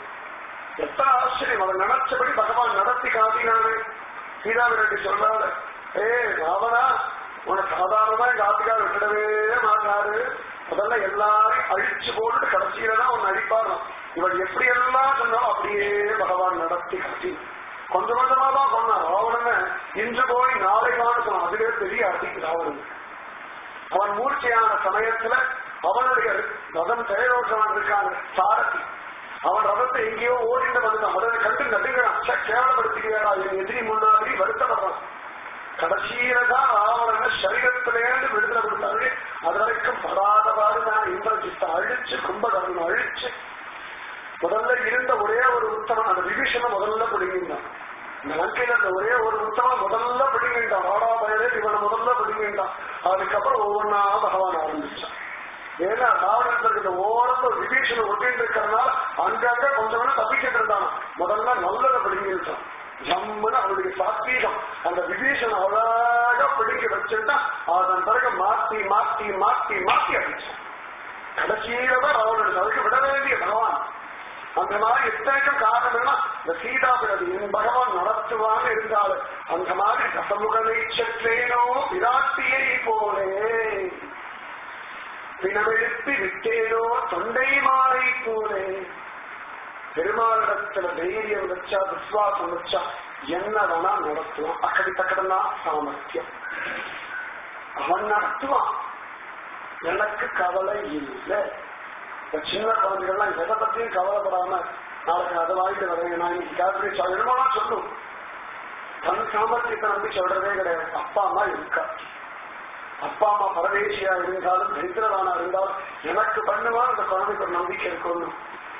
எத்தனை ஆச்சரியம், அவன் நினைச்சபடி பகவான் நடத்தி காட்டினானே. சீதாவிராட்டி சொல்றாரு, ஏ ராவணா உன சாதாரணமா எங்க ஆத்துக்கார விட்டுடவே மாட்டாரு, முதல்ல எல்லாரையும் அழிச்சு போட்டு கடைசியில தான் உன்னை அழிப்பாராம். இவள் எப்படி எல்லாம் சொன்னாலும் அப்படியே பகவான் நடத்தி காட்டி கொஞ்சம் கொஞ்சமா தான் சொன்னான். ராவணனை இன்று போய் நாளை காணும், அதுவே பெரிய அடிக்கு ராவணன். அவன் மூர்ச்சையான சமயத்துல அவனுடைய ரதம் செயலோசவன் இருக்கான சாரதி, அவன் ரதத்தை எங்கேயோ ஓடிட்டு வந்துட்டான். அவனை கண்டு நடுங்கிறான், கேவலப்படுத்திக்கிறா, என் எதிரி முன்னாடி வருத்தப்படுறான். கடைசியில தான் ராவணனை சரீரத்திலேருந்து விடுதலை கொடுத்தாரு. அது வரைக்கும் படாத பாடுதான் இந்திரஜித்தை அழிச்சு கும்பகர்ணன் அழிச்சு முதல்ல இருந்த ஒரே ஒரு உத்தமன் அந்த விபீஷனை முதல்ல பிடிங்கின்றான். இந்த லங்கையில அந்த ஒரே ஒரு உத்தமன் முதல்ல பிடிங்கின்றான். வாடா பயலே இவனை முதல்ல பிடிங்கின்றான். அதுக்கப்புறம் ஒவ்வொன்னா பகவான் ஆரம்பிச்சான். ஏன்னா ராவணத்துக்கு ஓரத்துல விபீஷனை ஒட்டிட்டு இருக்கிறதுனால அங்கங்க கொஞ்சம் தப்பிக்கிட்டு இருந்தான். முதல்ல நல்லதை பிடிங்கிட்டான். ஜம்முன்னு அவருடைய சாத்வீகம் அந்த விபீஷன் அழகா பிடிக்க வச்சுட்டா அதன் பிறகு மாத்தி மாத்தி மாத்தி மாத்தி அடிச்சான். கடைசியில தான் ராவணன் அதுக்கு விட வேண்டிய பகவான். அந்த மாதிரி எத்தனைக்கும் காரணம் என்ன, இந்த சீதாபிரதி என் பகவான் நடத்துவான்னு இருந்தாலும் அந்த மாதிரி ரசமுகனை சற்றேனோ விராட்டியை போலே பிணவெழுப்பி விட்டேனோ தொண்டை மாலை போலே. பெருமாளிடத்துல தைரியம் வச்சா விசுவாசம் வச்சா என்ன வேணா நடத்துவான். அக்கடி தக்கடனா சாமர்த்தியம் அவன் நடத்துவான். எனக்கு கவலை இல்லை. இந்த சின்ன குழந்தைகள்லாம் எதை பத்தியும் கவலைப்படாம நாளைக்கு அதை வாங்கிட்டு வரேன் நான் இன்னைக்கு காத்திரி சொல்லணுமா சொல்லும். தன் சாமர்த்தியத்தை நம்பி சொல்றதே கிடையாது. அப்பா அம்மா இருக்கா, அப்பா அம்மா பரதேசியா இருந்தாலும் தரித்திரவானா இருந்தாலும் எனக்கு பண்ணுவான் அந்த குழந்தைக்கு ஒரு நம்பிக்கை இருக்கணும்.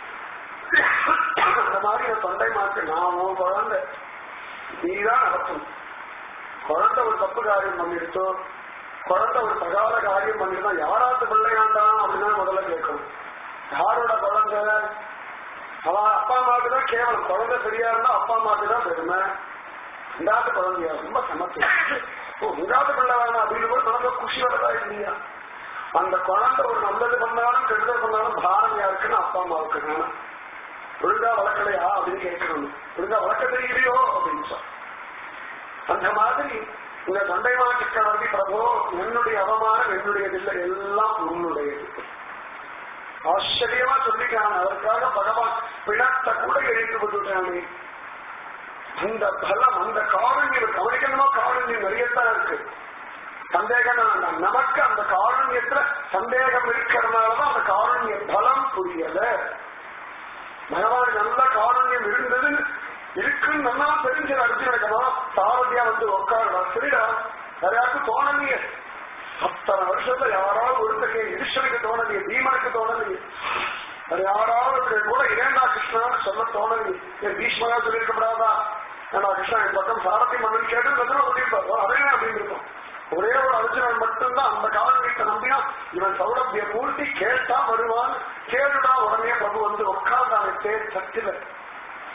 அந்த மாதிரி தொண்டை மாற்று நான் உன் குழந்தை நீதான் நடத்தணும். குழந்தை ஒரு தப்பு காரியம் பண்ணிருத்தோ, குழந்தை ஒரு தகாத காரியம் பண்ணிருந்தா யாராத்து பிள்ளையாண்டான் அப்படின்னா முதல்ல கேட்கணும். யாரோட குழந்தை? அவன் அப்பா அம்மாவுக்கு தான் கேவலம். குழந்தை சரியா இருந்தா அப்பா அம்மாவுக்கு தான் பெருமை. இந்தாத்து குழந்தையா ரொம்ப சமத்து. ஓ இந்தாத்து பிள்ளை வேணாம் அப்படின்னு கூட குழந்தை குஷி வரதா இல்லையா? அந்த குழந்தை ஒரு நல்லது பண்ணாலும் கெடுதல் பண்ணாலும் பாரம் யாருக்குன்னு அப்பா அம்மாவுக்கு வேணும். ஒழுங்கா வளர்க்கலையா அப்படின்னு கேட்கணும். ஒழுங்கா வளர்க்க தெரியலையோ அப்படின்னு சொல். அந்த மாதிரி இந்த தொண்டை மாற்றுக்கவர்த்தி பிரபோ என்னுடைய அவமானம் என்னுடையதில்லை, எல்லாம் உன்னுடையது. ஆச்சரியமா சொல்லிட்டான். அதற்காக பகவான் பிணத்தை கூட எழுந்து விட்டுட்டானே. அந்த பலம் அந்த காரண்யம் கவனிக்கணுமா? காரண்யம் நிறையத்தான் இருக்கு. சந்தேகம் வேண்டாம். நமக்கு அந்த காரண்யத்துல சந்தேகம் இருக்கிறதுனாலதான் அந்த காரண்ய பலம் புரியல. பகவான் நல்ல காரண்யம் இருந்தது இருக்குன்னு நல்லா தெரிஞ்ச அர்ஜுனக்கணும். சாரதியா வந்து உட்காருடா சரிடா யாராருக்கும் தோணலையே. அத்தனை வருஷத்துல யாராவது ஒருத்தருக்கு ஈஸ்வருக்கு தோணலையே, பீமனுக்கு தோணலையே, அது யாராவது கூட இரண்டா கிருஷ்ணான்னு சொல்ல தோணலையே. என் பீஷ்மரா சொல்லியிருக்கப்படாதா? ஏன்னா கிருஷ்ணா என் பக்கம் சாரதி மன்னன் கேட்டு நல்லா சொல்லியிருப்பாரு. அதே அப்படின்னு இருக்கும். ஒரே ஒரு அர்ஜுனன் மட்டும்தான் அந்த காரணத்தை நம்பினா இவன் சௌரபிய மூர்த்தி கேட்டா வருவான். கேட்டுடா உடனே பிரபு வந்து உட்கார்ந்தாங்க தேர் சட்டில.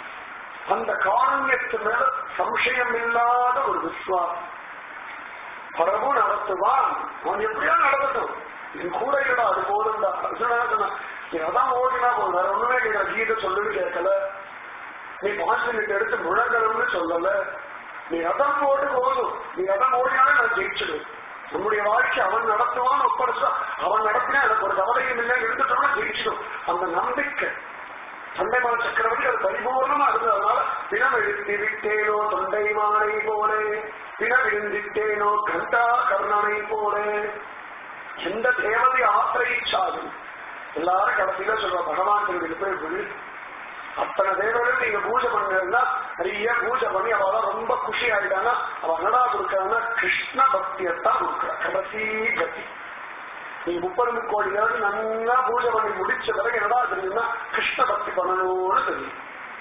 அந்த காரண்யத்து மேல சம்சயம் இல்லாத ஒரு விஸ்வாசம். பிரபு நடத்துவான். அவன் எப்படியா நடத்தட்டும், என் கூட இல்லடா, அது போதும்டா. சொன்ன நீ அதான் ஓடினா போதும், வேற ஒண்ணுமே கேட்கல. கீதை சொல்லவே கேட்கல, நீ பாஞ்சு மினிட் எடுத்து முழங்கணும்னு சொல்லல, நீ ரதம் போட்டு போதும், நீ ரதம் ஓடினாலே நான் ஜெயிச்சிடுவேன். நம்முடைய வாழ்க்கை அவன் நடத்துவான் ஒப்படைச்சா, அவன் நடத்தினா எனக்கு ஒரு கவலையும் இல்லை, எடுத்துட்டோம்னா ஜெயிச்சிடும். அந்த நம்பிக்கை தொண்டைமான சக்கரவர்த்தி அது பரிபூர்ணமா இருந்ததுனால தினம் எழுத்தி விட்டேனோ தொண்டை மானை போலே, தினம் எழுந்திட்டேனோ கண்டா கர்ணனை போலே. எந்த தேவதை ஆசிரியிச்சாலும் எல்லாரும் கடைசியில சொல்ற பகவான் திருவிழி போய் விழு. அத்தனை தேவர்கள் நீங்க பூஜை பண்ணிருந்தா நிறைய பூஜை பண்ணி அவ ரொம்ப குஷி ஆயிட்டாங்க. அவ என்னடா கொடுக்கறான்னா கிருஷ்ண பக்தியத்தான் கொடுக்குற கடைசி கத்தி. நீ முப்பது முக்கோடி நேரம் நல்லா பூஜை பண்ணி முடிச்ச பிறகு என்னடா தெரியும்னா கிருஷ்ண பக்தி பண்ணணும்னு தெரியும்.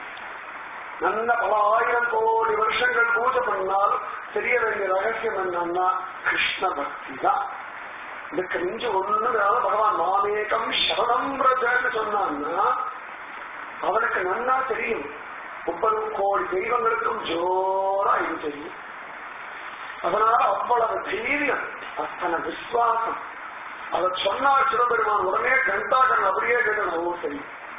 நல்ல பல ஆயிரம் கோடி வருஷங்கள் பூஜை பண்ணால் தெரிய வேண்டிய ரகசியம் என்னன்னா கிருஷ்ண பக்தி தான். இதுக்கு மிஞ்சி ஒண்ணுனால பகவான் மாமேகம் சரணம் பிரஜன்னு சொன்னான்னா அவனுக்கு நன்னா தெரியும். முப்பது கோடி தெய்வங்களுக்கும் ஜோரா இது தெரியும். அதனால அவ்வளவு தைரியம், அத்தனை விசுவாசம். அதை சொன்னால் சிவபெருமான் உடனே கண்டாகன் அப்படியே கேட்கணும். சரி,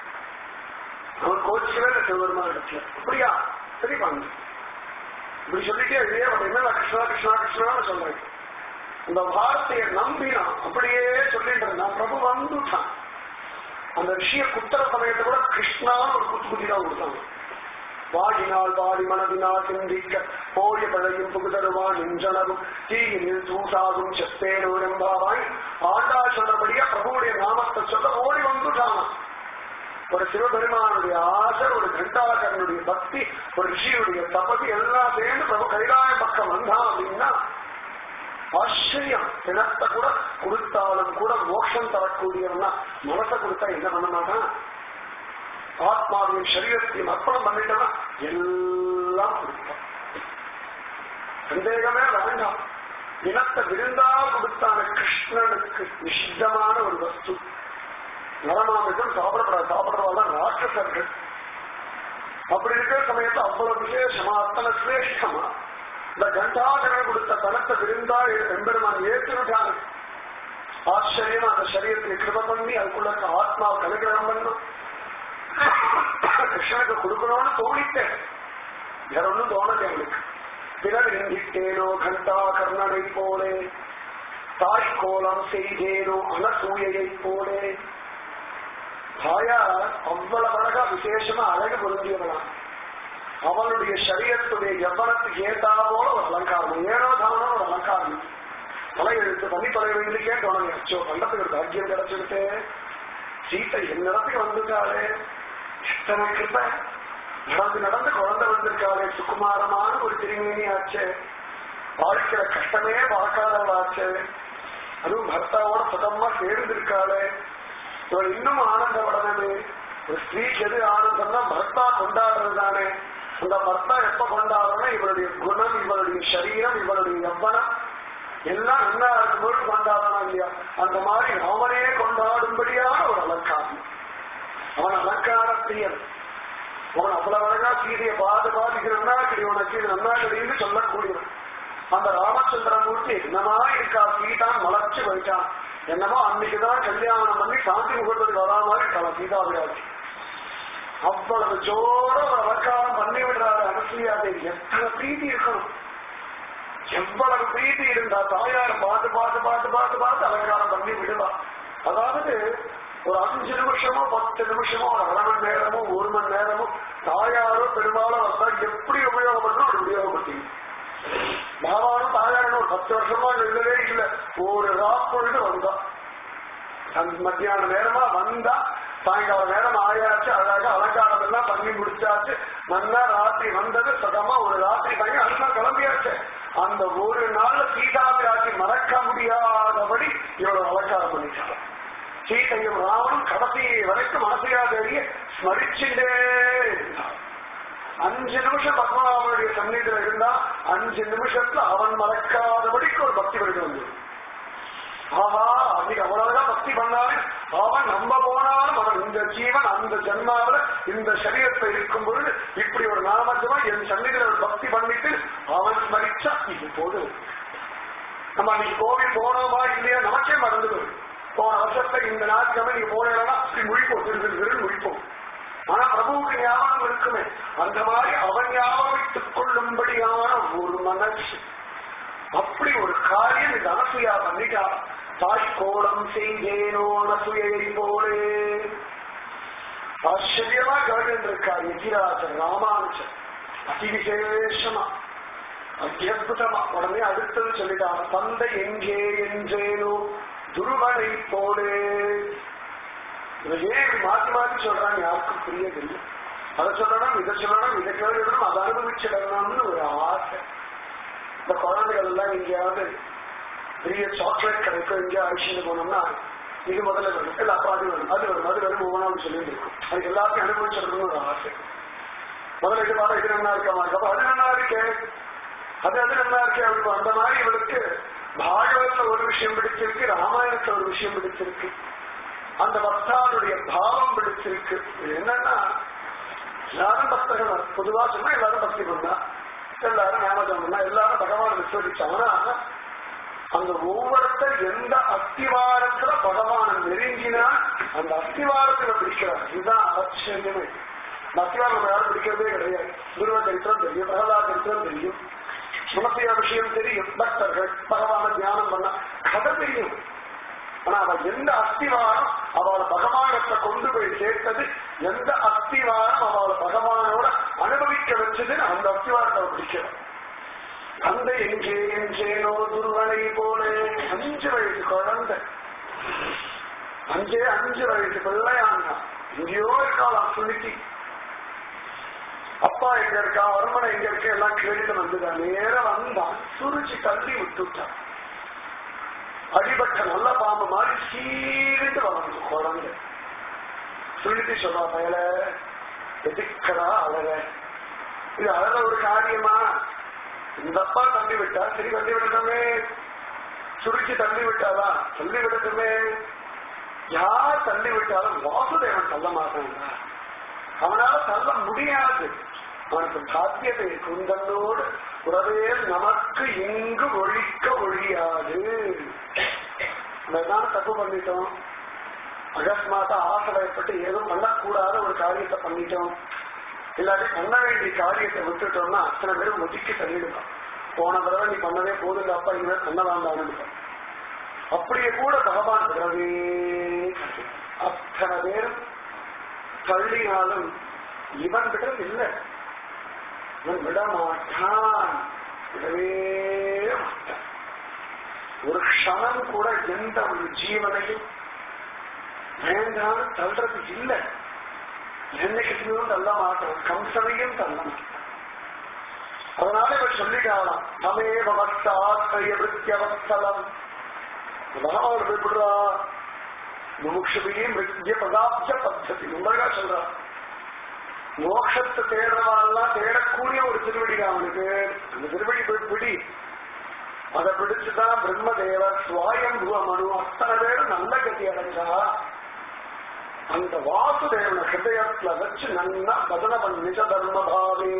அவன் கோச்சிக்கவே இல்லை சிவபெருமான் இடத்துல. அப்படியா சரி பாங்க, இப்படி சொல்லிட்டே இல்லையே அப்படின்னா கிருஷ்ணா கிருஷ்ணா கிருஷ்ணான்னு சொல்றேன். இந்த வார்த்தையை நம்பினான், அப்படியே சொல்லிட்டு இருந்தான். பிரபு வந்துட்டான். அந்த விஷய குத்துற சமயத்தை கூட கிருஷ்ணான்னு ஒரு குத்து குத்தி தான் கொடுத்தாங்க. வாடினால் வாடி மனதினால் சிந்திக்க போய பழையும் புகுதருவான் நின்றனரும் தீயினில் தூசாகும் செப்பேனோ என்பாவாய் ஆண்டாள் சொல்றபடியா பிரபுடைய நாமத்தை சொல்ல ஓடி வந்துட்டான். ஒரு சிவபெருமானுடைய ஆசை, ஒரு கண்டாகரனுடைய பக்தி, ஒரு ரிஷியுடைய தபதி எல்லாம் சேர்ந்து பிரபு கைலாய பக்கம் வந்தான் அப்படின்னா ஆச்சரியம். பிணத்தை கூட கொடுத்தாலும் கூட மோட்சம் தரக்கூடியவன்னா மனசை கொடுத்தா என்ன பண்ண மாட்டான்? ஆத்மாவையும் சரீரத்தையும் அர்ப்பணம் பண்ணிட்டோம்னா எல்லாம் கொடுத்தான். சந்தேகமே வேண்டாம். இனத்தை விருந்தா கொடுத்தான கிருஷ்ணனுக்கு நிஷித்தமான ஒரு வஸ்து. நலமாமிட்டும் சாப்பிடப்படாது, சாப்பிடறவாதான் ராட்சசர்கள். அப்படி இருக்கிற சமயத்தை அவ்வளவு விசேஷமா அத்தனை சிரேஷ்டமா இந்த கண்டாகரன் கொடுத்த பணத்தை விருந்தா எம்பெருமான் ஏற்றுட்டாங்க. ஆச்சரியமா அந்த சரீரத்தை கிருப பண்ணி அதுக்குள்ள ஆத்மாவை கலகிரகம் பண்ணும். கிருஷ்ணனுக்கு கொடுக்கணும்னு தோணிட்டேன், வேற ஒன்னும் தோணலை அவனுக்கு. பிறர் இந்திட்டேனோ கண்டா கர்ணனை போலே, தாய்கோலம் செய்தேனோ அனசூயை போலே. தாயா அவ்வளவு அழகா விசேஷமா அழகு பொருந்தியவளாம். அவளுடைய சரீரத்துடைய எவ்வளத்துக்கு ஏதா போல ஒரு அலங்காரம், ஏனோ தானோ ஒரு அலங்காரம். தலை எழுத்து பண்ணி தொலை வேண்டிக்கே தோணலை. அச்சோ கண்டத்துக்கு ஒரு பாக்கியம் கிடைச்சிருட்டு, சீத்தை என்னிடத்துக்கு வந்துட்டாளே, எத்தனை கிருப்ப நடந்து நடந்து குழந்தை வந்திருக்காளே, சுகுமாரமான ஒரு திருமேனி ஆச்சு, வாழ்க்கிற கஷ்டமே பார்க்காதவளாச்சு, அதுவும் பர்த்தாவோட சுகமா சேர்ந்திருக்காளே, இவள் இன்னும் ஆனந்தப்படணுமே. ஒரு ஸ்திரீக்கு எது ஆனந்தம்னா பர்த்தா கொண்டாடுறது தானே. அந்த பர்த்தா எப்ப கொண்டாடணும்? இவளுடைய குணம், இவளுடைய சரீரம், இவளுடைய யவ்வனம் எல்லாம் நல்லா இருக்கும்போது கொண்டாடணும் இல்லையா? அந்த மாதிரி அவனே கொண்டாடும்படியான ஒரு அலங்காரம். அவன் அலங்கார பிரியன். அவன் அவ்வளவு அழகா சீதையை பாது பாதிக்கிறன்னா கிடி உனக்கு நல்லா கிடைன்னு சொல்லக்கூடியவன். அந்த ராமச்சந்திரமூர்த்தி என்னமா இருக்கா, சீதான் மலர்ச்சி போயிட்டான். என்னமோ அன்னைக்குதான் கல்யாணம் பண்ணி சாந்தி முகூர்த்தத்துக்கு வரா மாதிரி இருக்காங்க சீதாவிராஜ். அவ்வளவு ஜோட ஒரு அலங்காரம் பண்ணி விடுறாரு அனுசூயாதை. எத்தனை பிரீதி இருக்கணும், எவ்வளவு பிரீதி இருந்தா தாயார பார்த்து பார்த்து பார்த்து பார்த்து பார்த்து அலங்காரம் பண்ணி விடுவா. அதாவது ஒரு அஞ்சு நிமிஷமோ பத்து நிமிஷமோ ஒரு அரை மணி நேரமோ ஒரு மணி நேரமோ தாயாரோ பெரும்பாலும் வந்தா எப்படி உபயோகப்படணும் அப்படி உபயோகப்பட்டீங்க. பகவானும் தாயாரும் ஒரு பத்து வருஷமா இல்லவே இல்லை. ஒரு ராப்பொழுது வந்தா, மத்தியான நேரமா வந்தா, சாயங்கால நேரம் ஆயாச்சு, அழகாக அலங்காரம் எல்லாம் பண்ணி முடிச்சாச்சு, நல்லா ராத்திரி வந்தது சுகமா ஒரு ராத்திரி பண்ணி அடுத்த கிளம்பியாச்சு. அந்த ஒரு நாள்ல சீதாபிராட்சி மறக்க முடியாதபடி இவ்வளவு அலங்காரம் பண்ணிட்டாங்க. சீதையும் ராவனும் கடைசி வரைக்கும் மனசையாதேவிய ஸ்மரிச்சுட்டே இருந்தான். அஞ்சு நிமிஷம் பத்மநாபனுடைய சந்நிதியில இருந்தா அஞ்சு நிமிஷத்துல அவன் மறக்காதபடிக்கு ஒரு பக்தி வழி வந்தது. ஆஹா, அன்னைக்கு அவ்வளவுதான் பக்தி பண்ணாலும் அவன் நம்ப போனாலும் அவன் இந்த ஜீவன் அந்த ஜன்மாவில இந்த சரீரத்தை இருக்கும் பொழுது இப்படி ஒரு நாமஜமா என் சந்நிதியில ஒரு பக்தி பண்ணிட்டு அவன் ஸ்மரிச்சா இது போது நம்ம அன்னைக்கு கோவில் போனோமா இல்லையா நமக்கே மறந்து போயிடும். போன வருஷத்துல இந்த நாட்கிழமை நீங்க போனேன்னா இப்படி முழிப்போம், திரு திரு திரு முழிப்போம். ஆனா பிரபுவுக்கு ஞாபகம் இருக்குமே, அந்த மாதிரி அவன் ஞாபகத்துக் கொள்ளும்படியான ஒரு மனசு. அப்படி ஒரு காரியம் இந்த அனசூயா பண்ணிட்டா. தாய்கோளம் செய்தேனோ அனசூயை போலே. ஆச்சரியமா கவனித்து இருக்கார் எதிராஜர் ராமானுஜர். அதி விசேஷமா அத்தியுதமா. உடனே அடுத்தது சொல்லிட்டாங்க, தந்தை எங்கே என்றேனோ துருவனை போலே. ஏன் மாற்றி மாற்றி சொல்றாங்க யாருக்கும் புரியவில்லை. அதை சொல்லணும், இதை சொல்லணும், இதை கேள்விடணும், அதை அனுபவிச்சிடணும்னு ஒரு ஆசை. இந்த குழந்தைகள் எல்லாம் எங்கேயாவது பெரிய சாக்லேட் கடைக்கு எங்கேயா அழிச்சுட்டு போனோம்னா இது முதல்ல வரும், இல்ல அப்ப அது வரும், அது வரும், அது வரும் ஒவ்வொன்றும் சொல்லிட்டு இருக்கும். அதுக்கு எல்லாத்தையும் அனுபவிச்சிடணும்னு ஒரு ஆசை. முதல்ல இது பார்த்தா இது நல்லா இருக்கா, அப்ப அது நல்லா இருக்கே, அது அது நல்லா இருக்கே அப்படின்னு. அந்த மாதிரி இவளுக்கு பாகவத்துல ஒரு விஷயம் பிடிச்சிருக்கு, ராமாயணத்துல ஒரு விஷயம் பிடிச்சிருக்கு, அந்த பக்தாருடைய பாவம் பிடிச்சிருக்கு. என்னன்னா எல்லாரும் பக்தர்கள் பொதுவா சொன்னா எல்லாரும் பக்தி பண்ணா, எல்லாரும் ஞாபகம் பண்ணா, எல்லாரும் பகவான் விஸ்வசிச்சாங்கன்னா அந்த ஒவ்வொருத்தர் எந்த அஸ்திவாரத்துல பகவான நெருங்கினா அந்த அஸ்திவாரத்துல பிடிக்கிறார். இதுதான் ஆச்சரியமே. அஸ்திவாரம் நம்ம யாரும் பிடிக்கிறதே கிடையாது. துருவ சரித்திரம் தெரியும், பிரகலாத சரித்திரம் தெரியும், சுமத்திய விஷயம் தெரியும், பக்தர்கள் பகவான தியானம் பண்ண கதை தெரியும். ஆனா அவ எந்த அஸ்திவாரம் அவளை பகவானத்தை கொண்டு போய் சேர்த்தது, எந்த அஸ்திவாரம் அவளை பகவானோட அனுபவிக்க வச்சதுன்னு அந்த அஸ்திவாரத்தை அவள் பிடிக்கிறார். தந்தை எங்கே என்றேனோ துருவனை போல. அஞ்சு வயசு குழந்தை, அஞ்சே அஞ்சு வயசு பிள்ளையாங்க எங்கேயோ இருக்காளாம் சுனித்தி. அப்பா எங்க இருக்கா, வருமனை எங்க இருக்க எல்லாம் கேட்டு வந்துதான். நேரம் வந்தான், சுருச்சி தள்ளி விட்டுட்டான். அடிபட்ட நல்ல பாம்பு மாதிரி சீரிட்டு வளர்ந்து குழந்தை. சுனித்தி சொல்றா, பயல எதுக்கடா அழக, இது அழக ஒரு காரியமா? இந்த அப்பா தள்ளி விட்டா சரி, தள்ளி விடட்டுமே. சுருக்கி தள்ளி விட்டாளா, தள்ளி விடட்டுமே. யார் தள்ளி விட்டாலும் வாசுதேவன் தள்ள மாட்டாங்க, அவனால தள்ள முடியாது. அவனுக்கு சாத்தியத்தை குந்தனோடு உறவே நமக்கு இங்கு ஒழிக்க ஒழியாது. நம்ம தப்பு பண்ணிட்டோம், அகஸ்மாத்தா ஆசை பயப்பட்டு ஏதும் பண்ணக்கூடாத ஒரு காரியத்தை பண்ணிட்டோம். இல்லாட்டி பண்ண வேண்டிய காரியத்தை விட்டுட்டோம்னா அத்தனை பேரும் ஒதுக்கி தள்ளிடுவான். போன தடவை நீ பண்ணவே போதுங்க அப்பா, இங்க பண்ண வேண்டாம். அப்படியே கூட பகவான் விடவே அத்தனை பேரும் தள்ளினாலும் இவன் விடுறது இல்லை. இவன் விடமாட்டான், விடவே மாட்டான். ஒரு க்ஷணம் கூட எந்த ஒரு ஜீவனையும் வேண்டாம் தள்ளுறது இல்லை. என்னைக்கும் தள்ள மாட்டான், கம்சனையும் தள்ள மாட்டான். அதனால இவர் சொல்லிட்டாராம், தமேவ பக்த ஆசிரிய விருத்தியவத்சலம். பகவான் விடுறா முமுட்சுபியும் விருத்திய பதாப்த பத்ததி. உண்மையா சொல்றா, மோட்சத்தை தேடுறவாள்லாம் தேடக்கூடிய ஒரு திருவடி அவனுக்கு. அந்த திருவடி போய் பிடி, அதை பிடிச்சுதான் பிரம்மதேவர் சுவாயம்புவ மனு அத்தனை பேரும் நல்ல கதி அடைஞ்சா. அந்த வாசுதேவன ஹிருதயத்துல வச்சு நன்னா பதன பண்ணிச்ச தர்மபாவே,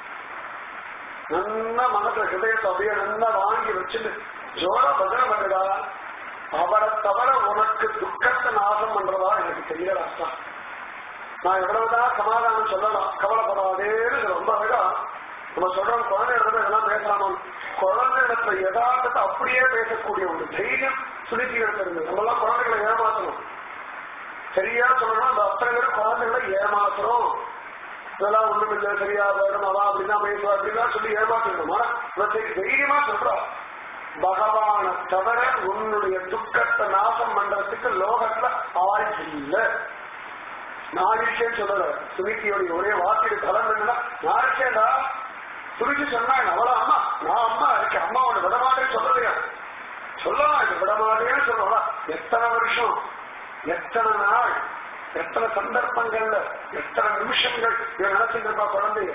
நன்னா மனசுல ஹிருதயத்தை அப்படியே நன்னா வாங்கி வச்சுட்டு ஜோர பதன பண்ணுடா. அவரை தவிர உனக்கு துக்கத்தை நாசம் பண்றதா எனக்கு தெரியலா. நான் எவ்வளவுதான் சமாதானம் சொல்லலாம், கவலைப்படாதேன்னு ரொம்ப அழகா நம்ம சொல்றோம். குழந்தை இடத்துல இதெல்லாம் பேசலாமா? குழந்தை இடத்துல யதார்த்தத்தை அப்படியே பேசக்கூடிய ஒரு தைரியம் சுனித்தி இருந்தது. நம்ம எல்லாம் குழந்தைகளை ஏமாத்தணும். சரியா சொல்லணும், அந்த அத்தனை பேரும் குழந்தைகளை ஏமாத்துறோம். இதெல்லாம் ஒண்ணும் இல்லை, சரியா வேணும் அவா அப்படின்னா பேசுவா அப்படின்னா சொல்லி ஏமாத்திடணும். ஆனா தைரியமா சொல்றா, பகவானை தவிர உன்னுடைய துக்கத்தை நாசம் பண்றதுக்கு லோகத்துல ஆள் இல்லை. நாளைக்கே சொல்லல, சுனித்தியோடைய ஒரே வார்த்தைக்கு தலம் என்னன்னா நாளைக்கேடா. சுருக்கி சொன்னா அவளா அம்மா, நான் அம்மா இருக்கேன், அம்மா உன்னை விடமாட்டேன்னு சொல்லலையா? சொல்லலாம், இது விடமாட்டேன்னு சொல்லலாம். எத்தனை வருஷம், எத்தனை நாள், எத்தனை சந்தர்ப்பங்கள்ல, எத்தனை நிமிஷங்கள் இவன் நினைச்சிட்டு இருக்கா குழந்தைய.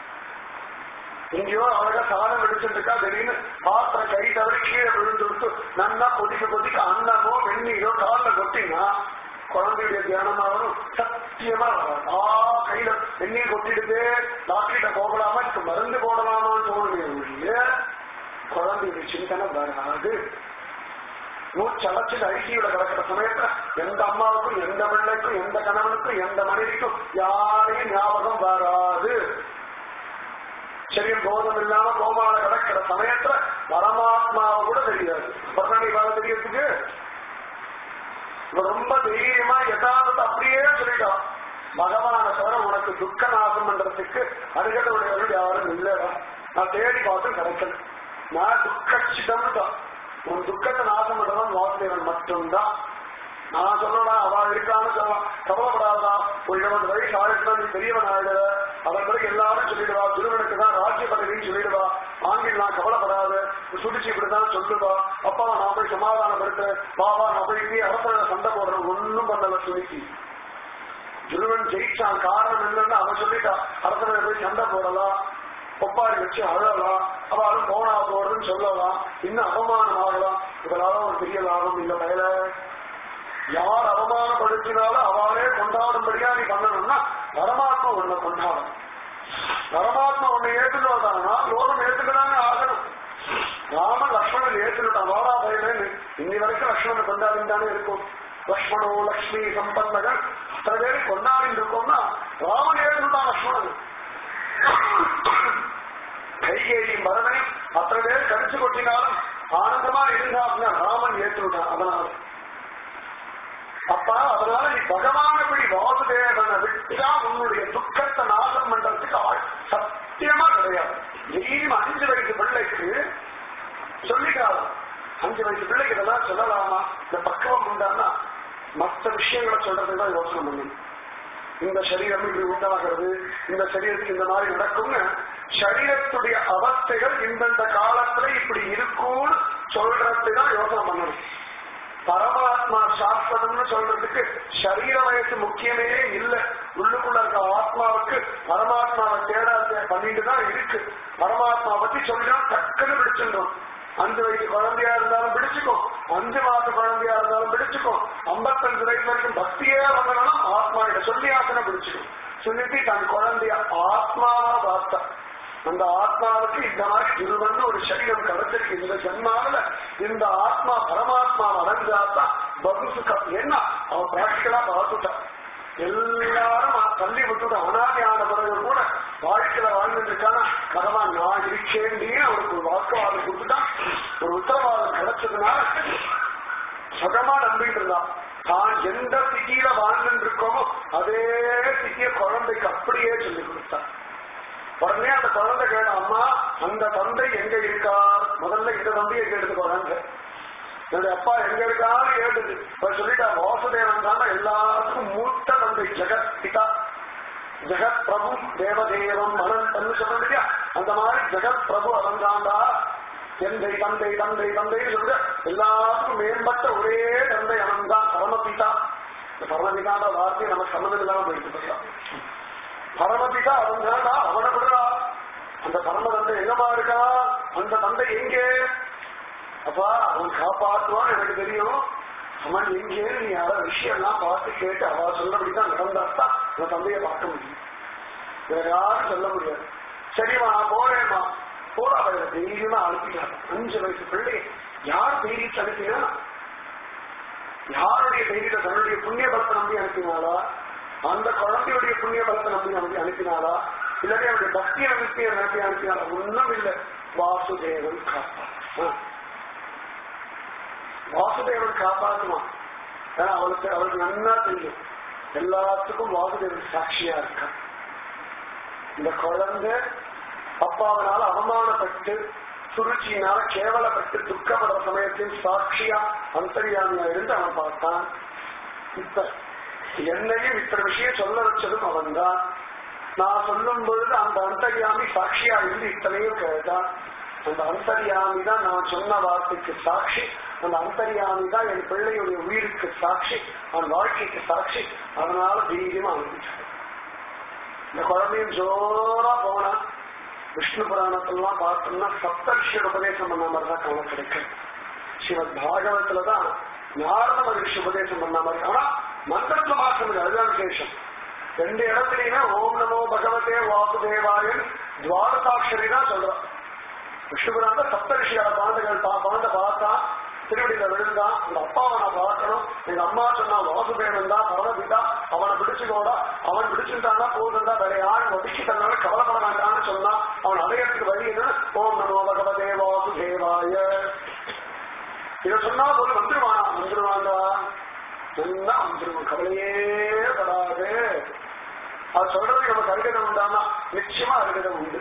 எங்கேயோ அழகா சாதம் எடுத்துட்டு இருக்கா, திடீர்னு பாத்திரம் கை தவறி கீழே விழுந்து விட்டு நல்லா கொதிக்க கொதிக்க அன்னமோ வெந்நீரோ கால கொட்டினா குழந்தையுடைய தியானமாகணும் சத்தியமா ஆ கையில வெந்நீர் கொட்டிடுது, டாக்டர்கிட்ட போகலாமா, இப்ப மருந்து போடலாமான்னு தோணுது. குழந்தையுடைய சிந்தனை வராது. மூச்சடைச்சு ஐசியூல கிடக்கிற சமயத்துல எந்த அம்மாவுக்கும் எந்த பிள்ளைக்கும் எந்த கணவனுக்கும் எந்த மனைவிக்கும் யாரையும் ஞாபகம் வராது. சரீரம் போதம் இல்லாம கோமால கிடக்கிற சமயத்துல பரமாத்மாவை கூட தெரியாது. பரமாத்மா இவாத தெரியறதுக்கு ரொம்ப தைரியமா யதார்த்தத்தை அப்படியே சொல்லிட்டான். பகவான தவிர உனக்கு துக்க நாசம் பண்றதுக்கு அருகதையுடையவர்கள் யாரும் இல்லடா. நான் தேடி பார்த்து கிடைக்கல. நான் துக்கச்சிதம் தான். உன் துக்கத்தை நாசம் பண்றவன் வாசுதேவன் மட்டும்தான். நான் சொல்லலாம் அவ இருக்கான்னு சொல்லலாம். கவலைப்படாதா, ஒரு இருபது வயசு ஆயிரத்துனா நீ பெரியவன் ஆயிடுற. அதன் பிறகு எல்லாரும் சொல்லிடுவா. துருவனுக்கு தான் ராஜ்ய பதவின்னு சொல்லிடுவா. ஆங்கிலாம் கவலைப்படாது, சுடிச்சு இப்படிதான் சொல்லுவா. அப்பாவை நான் போய் சமாதானம் எடுத்து பாபா நான் போய் இப்படி அரசனை சண்டை போடுறேன். ஒன்னும் பண்ணல சுனிக்கு. துருவன் ஜெயிச்சான். காரணம் என்னன்னு அவன் சொல்லிட்டா. அரசனை போய் சண்டை போடலாம், ஒப்பாரி வச்சு அழலாம், அவளும் போனா போறதுன்னு சொல்லலாம், இன்னும் அவமானம் ஆகலாம். இதனால ஒரு பெரிய லாபம் இல்ல. பயல யார் அவமானப்படுத்தினாலும் அவளே கொண்டாடும்படியா நீ பண்ணணும்னா பரமாத்மா உன்னை கொண்டாடும். பரமாத்மா உன்னை ஏற்றுக்காதானா லோகம் ஏற்றுக்கதானே ஆகணும். ராம லக்ஷ்மணன் ஏற்றுக்கிட்டான். வாரா பயனு இன்னி வரைக்கும் லக்ஷ்மணனை கொண்டாடிந்தானே இருக்கும். லக்ஷ்மணோ லக்ஷ்மி சம்பந்தகள் அத்தனை பேரை கொண்டாடிட்டு இருக்கோம்னா ராமன் ஏற்றுக்கிட்டான். லக்ஷ்மணன் கைகேயி மரணை அத்தனை பேர் கடிச்சு கொட்டினாலும் ஆனந்தமா இருந்தா ராமன் ஏற்றுக்கிட்டான். அதனால அப்பா அதனால நீ பகவானபடி வாசுதேவனை விட்டா உன்னுடைய துக்கத்தை நாசம் பண்றதுக்கு சத்தியமா கிடையாது. டெய்லியும் அஞ்சு வயசு பிள்ளைக்கு சொல்லிக்காது. அஞ்சு வயசு பிள்ளைக்கு இதெல்லாம் சொல்லலாமா? இந்த பக்குவம் உண்டான்னா மற்ற விஷயங்களை சொல்றதுதான் யோசனை பண்ணணும். இந்த சரீரம் இப்படி உண்டாகிறது, இந்த சரீரத்துக்கு இந்த மாதிரி நடக்கும்னு சரீரத்துடைய அவஸ்தைகள் இந்தந்த காலத்துல இப்படி இருக்கும்னு சொல்றதுதான் யோசனை பண்ணணும். பரமாத்மா சாஸ்திரம்னு சொல்றதுக்கு சரீர வயசு முக்கியமே இல்லை. உள்ளுக்குள்ள இருக்க ஆத்மாவுக்கு பரமாத்மாவை தேட பண்ணிட்டு தான் இருக்கு. பரமாத்மா பத்தி சொல்லினா டக்குன்னு பிடிச்சிடும். அஞ்சு வயசு குழந்தையா இருந்தாலும் பிடிச்சுக்கோ, அஞ்சு மாச குழந்தையா இருந்தாலும் பிடிச்சுக்கோ, ஐம்பத்தஞ்சு வயசு வரைக்கும் பக்தியே வந்தாலும் ஆத்மாவிட சொல்லி ஆசனை பிடிச்சுக்கும். சொல்லிட்டு தன் குழந்தைய ஆத்மாவா பார்த்தா அந்த ஆத்மாவுக்கு இந்த மாதிரி திருவன்னு ஒரு சரீரம் கிடைச்சிருக்கு. இந்த ஜன்மாவில இந்த ஆத்மா பரமாத்மா அடைஞ்சாதான் பகுசுக்கம். என்ன அவன் பிராக்டிகலா பார்த்துட்டான். எல்லாரும் தள்ளி விட்டுட்டு அனாதியான பிறகு கூட வாழ்க்கையில வாழ்ந்துருக்கான பகவான் நான் இருக்கேன்னு அவருக்கு ஒரு வாக்குவாதம் கொடுத்துட்டான். ஒரு உத்தரவாதம் கிடைச்சதுனால சுகமா நம்பிட்டு இருந்தான். தான் எந்த சிட்டியில வாழ்ந்துட்டு இருக்கோமோ அதே சிட்டிய குழந்தைக்கு அப்படியே சொல்லி கொடுத்தான். உடனே அந்த குழந்தை கேட்ட அம்மா அந்த தந்தை எங்க இருக்கார்? முதல்ல இந்த தந்தையை கேட்டது குழந்தை. என்னுடைய அப்பா எங்க இருக்கான்னு கேட்டது. சொல்லிட்டா வாசுதேவன் தானே எல்லாத்துக்கும் மூத்த தந்தை. ஜெகத் பிதா, ஜெகத் பிரபு, தேவதேவம் அனந்தன்னு சொல்லியா அந்த மாதிரி ஜெகத் பிரபு அவன்தாண்டா. எந்தை தந்தை தந்தை தந்தை சொல்ற எல்லாத்துக்கும் மேம்பட்ட ஒரே தந்தை அவன்தான் பரமபிதா. இந்த பரமபிதான்ற வார்த்தையை நம்ம சம்மதம் இல்லாம போயிட்டு போகலாம். பரமபிதா அவன்தாண்டா, அவனை விடுறா. அந்த பரம தந்தை எங்கம்மா இருக்கா? அந்த தந்தை எங்கே? அப்பா அவன் காப்பாற்றுவான் எனக்கு தெரியும். அவன் எங்கே? நீ யார விஷயம் எல்லாம் பார்த்து கேட்டு அவ சொல்லபடிதான் நடந்தாத்தான் அந்த தந்தையை பார்க்க முடியும். வேற யாரும் சொல்ல முடியாது. சரிம்மா நான் போறேம்மா போற அவளை தைரியமா அனுப்பிட்டாங்க. அஞ்சு வயசு பிள்ளை யார் தைரியத்தை அனுப்பினா? யாருடைய தைரியத்தை? தன்னுடைய புண்ணிய பலத்தை நம்பி அனுப்பினாளா? அந்த குழந்தையுடைய புண்ணிய பலத்தை நம்பி நம்பி அனுப்பினாளா? இல்லாட்டி அவருடைய பக்தியை நம்பி நம்பி அனுப்பினாளா? ஒன்றும் இல்லை. வாசுதேவன் காப்பா. வாசுதேவன் காப்பாற்றுவான். அவளுக்கு அவளுக்கு நன்னா தெரியும். எல்லாத்துக்கும் வாசுதேவன் சாட்சியா இருக்கான். இந்த குழந்தை அப்பாவனால அவமானப்பட்டு சுருச்சியினால கேவலப்பட்டு துக்கப்படுற சமயத்தில் சாட்சியா அந்தரியாமியா இருந்து அவன் பார்த்தான். இப்ப என்னையும் இத்தனை விஷயம் சொல்ல வச்சதும் அவன் தான். நான் சொல்லும் பொழுது அந்த அந்தரியாமி சாட்சியா இருந்து இத்தனையும் கேட்டான். அந்த அந்தரியாமி தான் நான் சொன்ன வார்த்தைக்கு சாட்சி. அந்த அந்தரியாமி தான் என் பிள்ளையுடைய உயிருக்கு சாட்சி, அவன் வாழ்க்கைக்கு சாட்சி. அதனால தைரியமா அனுப்பிச்சான். இந்த குழந்தையும் ஜோரா போனா விஷ்ணு புராணத்திலாம் பார்த்தோம்னா சப்தர்ஷியோட உபதேசம் பண்ண மாதிரிதான் கவனம் கிடைக்கும். ஸ்ரீமத் பாகவத்துலதான் நாரத மகிழ்ச்சி உபதேசம் பண்ண மாதிரி. ஆனா மந்திரத்துல மாற்றம் இல்லை. அதுதான் விசேஷம். ரெண்டு இடத்துலயுமே ஓம் நமோ பகவதே வாசுதேவாயன் துவாரசாட்சரி தான் சொல்றான். விஷ்ணுபுராண சப்த ரிஷியோட குழந்தைகள் குழந்தை பார்த்தா திருவடியில விழுந்தான், உங்க அப்பாவை நான் பார்க்கணும், எங்க அம்மா சொன்னா வாசுதேவன் தான் பரமபிதா, அவனை பிடிச்சுக்கோடா, அவன் பிடிச்சுட்டான்னா போதுண்டா, வேற யாரும் ஒதுக்கிட்டனால கவலைப்பட வேண்டான்னு சொன்னா அவன் அடையத்துக்கு வழி என்ன? ஓம் நமோ பகவதே வாசுதேவாய. இதை சொன்னா போது வந்துருவானா? வந்துருவாண்டா, நல்லா வந்துருவோம், கவலையே வராது. அது சொல்றதுக்கு நமக்கு அருகதம் உண்டானா நிச்சயமா அருகதம் உண்டு.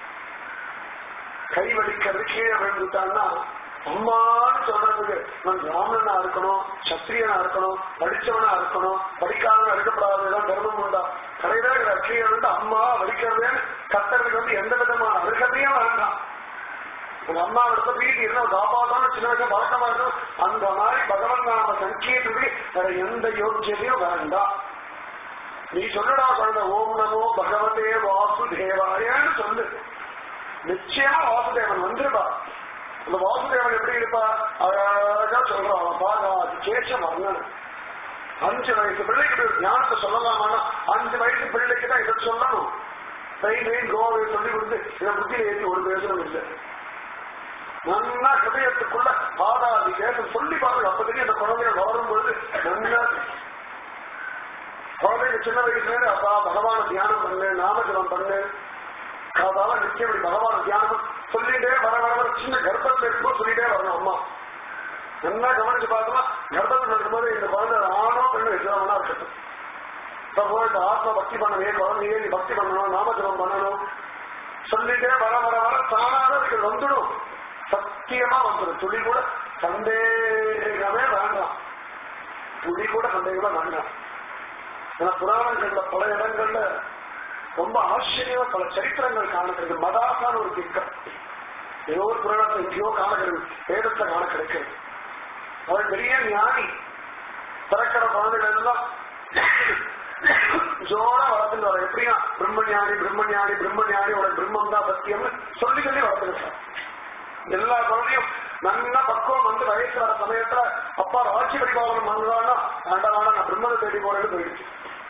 கை வலிக்கிறது கீழே விழுந்துட்டான்னா அம்மான்னு சொல்றதுக்கு நான் பிராமணனா இருக்கணும், சத்திரியனா இருக்கணும், படிச்சவனா இருக்கணும், படிக்காதவனா இருக்கப்படாததான் தர்மம் உண்டா? கடையில கீழே வந்து அம்மா வலிக்கிறதே கத்துறதுக்கு வந்து எந்த விதமான அருகதையும் வேண்டாம். உங்க அம்மா இடத்த வீட்டு இருந்தா காப்பாற்றணும், சின்ன வயசு பழக்கமா இருக்கும். அந்த மாதிரி பகவன் நாம சங்கீதத்துக்கு வேற எந்த யோக்கியத்தையும் வேண்டாம். நீ சொல்லுடா குழந்தை, ஓம் நமோ பகவதே வாசுதேவாயன்னு சொல்லு, நிச்சயமா வாசுதேவன் வந்துருப்பா. அந்த வாசுதேவன் எப்படி இருப்பா? அழகா சொல்றான், அவன் பாருங்க அது கேசம் அண்ணன். அஞ்சு வயசு பிள்ளைக்கு ஞானத்தை சொல்லலாமான்னா அஞ்சு வயசு பிள்ளைக்கு தான் இதை சொல்லணும். ட்ரெயின் ட்ரெயின் கோவை சொல்லி கொடுத்து இதை புத்தியில ஏற்றி ஒரு பேசணும் இல்லை. நல்லா ஹிருதயத்துக்குள்ள ஆதாதி தேசம் சொல்லி பாருங்க. அப்போதைக்கு அந்த குழந்தைகள் வளரும் பொழுது நல்லா குழந்தைங்க சின்ன வயசுல அப்பா பகவான தியானம் பண்ணு, நாமஜபம் பண்ணு, காதால நிச்சயம் பகவான தியானம் சொல்லிட்டே வர வர வர சின்ன கர்ப்பத்தில் இருக்கும்போது சொல்லிட்டே வரணும். அம்மா நல்லா கவனிச்சு பார்த்தோம்னா கர்ப்பத்தில் இருக்கும்போது இந்த குழந்தை ஆணோ பெண்ணு எதுவானா இருக்கட்டும், இப்போ இந்த ஆத்மா பக்தி பண்ணணும், ஏன் குழந்தையே நீ பக்தி பண்ணணும், நாமஜபம் பண்ணணும் சொல்லிட்டே வர வர வர தானாக இதுக்கு வந்துடும். சத்தியமா வந்துடும். துளி கூட சந்தேகமே வேண்டாம், துளி கூட சந்தேகமா வேண்டாம். ஏன்னா புராணங்கள்ல பல இடங்கள்ல ரொம்ப ஆச்சரியமா பல சரித்திரங்கள் காணக்கிறது. மதாசான ஒரு திட்டம் ஏதோ ஒரு புராணத்தை எங்கேயோ காணக்கிறது, வேதத்தை காண கிடைக்கிறது. அவர் பெரிய ஞானி, பிறக்கிற குழந்தைகள் எல்லாம் ஜோரா வளர்த்துட்டு வர. எப்படியா பிரம்மஞானி பிரம்மஞானி பிரம்மஞானி உனக்கு பிரம்மம் தான் சத்தியம்னு சொல்லி சொல்லி வளர்த்துருக்காங்க. எல்லா குழந்தையும் நல்லா பக்குவம் வந்து வயசு வர சமயத்துல அப்பா ராட்சி பரிபாலனம் பண்ணுவான்னா வேண்டாம் நான் பிரம்மனை தேடி போறேன்னு போயிடுச்சு.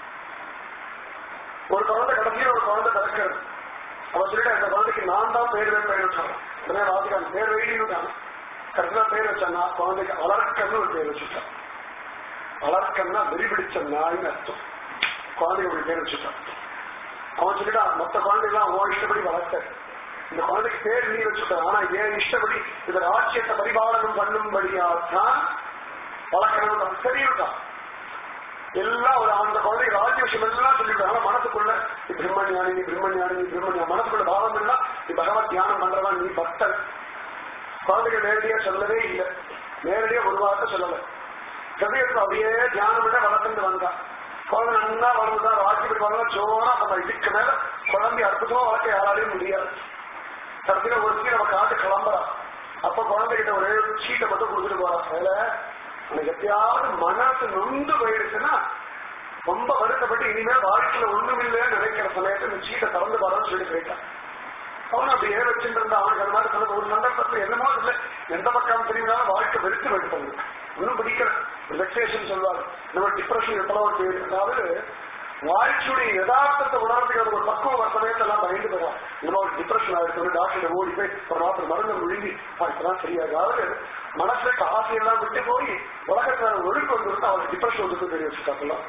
ஒரு குழந்தை கடைசியில் ஒரு குழந்தை பிறக்கிறது. அவன் சொல்லிட்டு அந்த குழந்தைக்கு நான் தான் பேர் வைப்பேன்னு வச்சாங்க. உடனே ராஜிகாந்த் பேர் வைடினுட்டாங்க. கடைசியா பேர் வச்சான்னா குழந்தைக்கு அலர்க்கன்னு ஒரு பேர் வச்சுட்டான். அலர்க்கன்னா வெறி பிடிச்ச நாயின்னு அர்த்தம். குழந்தைக்கு ஒரு பேர் வச்சுட்டான். அவன் சொல்லிட்டான் மொத்த குழந்தைகளாம் உன் இஷ்டப்படி வளர்த்த, இந்த குழந்தைக்கு பேர் நீ வச்சுட்டான், ஆனா ஏன் இஷ்டப்படி இந்த ராஜ்யத்தை பரிபாலனம் பண்ணும்படியாத்தான் வளர்க்கணும் சரியுட்டான். எல்லாம் ஒரு அந்த குழந்தை ராஜ்ய விஷயம் எல்லாம் சொல்லிவிட்டாங்க. மனசுக்குள்ள நீ பிரம்மஞானி நீ பிரம்மஞானி நீ பிரம்மஞானி மனசுக்குள்ள பாவம் எல்லாம் நீ பகவத் தியானம் பண்றவன் நீ பக்தன். குழந்தைகள் நேரடியா சொல்லவே இல்லை, நேரடியா ஒரு வார்த்தை சொல்லல. ஹிருதயத்துல அப்படியே தியானம் விட வளர்த்துட்டு வந்தான். குழந்தை நல்லா வளர்ந்துதான் ராஜ்யத்துக்கு வரலாம் ஜோரா நம்ம இதுக்கு மேல குழந்தை அற்புதமா வளர்க்க யாராலையும் முடியாது. கடைசியில ஒரு சீ நம்ம காட்டு கிளம்புறான். அப்ப குழந்தைகிட்ட ஒரே சீட்டை மட்டும் கொடுத்துட்டு போறான். அதுல எனக்கு எப்பயாவது மனசு நொந்து போயிடுச்சுன்னா ரொம்ப வருத்தப்பட்டு இனிமேல் வாழ்க்கையில ஒண்ணுமில்லைன்னு நினைக்கிற சமயத்தை இந்த சீட்டை திறந்து பாருன்னு சொல்லி போயிட்டான். அவன் அப்படியே வச்சுட்டு இருந்தா அவனுக்கு அந்த மாதிரி சொல்ல ஒரு சந்தர்ப்பத்துல என்னமோ இல்லை எந்த பக்கம் தெரியும்னாலும் வாழ்க்கை வெறுத்து போயிட்டு இன்னும் பிடிக்கல வெக்ஸேஷன் சொல்லுவாங்க. நம்ம டிப்ரெஷன் எவ்வளவு பேர், அதாவது வாழ்க்கையுடைய யதார்த்தத்தை உணர்றதுக்கு ஒரு பக்குவம் வர சமயத்தை எல்லாம் பயந்து போவான். இந்த மாதிரி டிப்ரெஷன் ஆயிருக்கு டாக்டர் ஓடி போய் ஒரு நாற்பது மருந்து விழுங்கி இப்பதான் சரியாது. அதாவது மனசுல ஆசையெல்லாம் விட்டு போய் உலகத்துல ஒழுக்கு வந்துருந்தா அவருக்கு டிப்ரெஷன் வந்து தெரிய வச்சுட்டாக்கலாம்.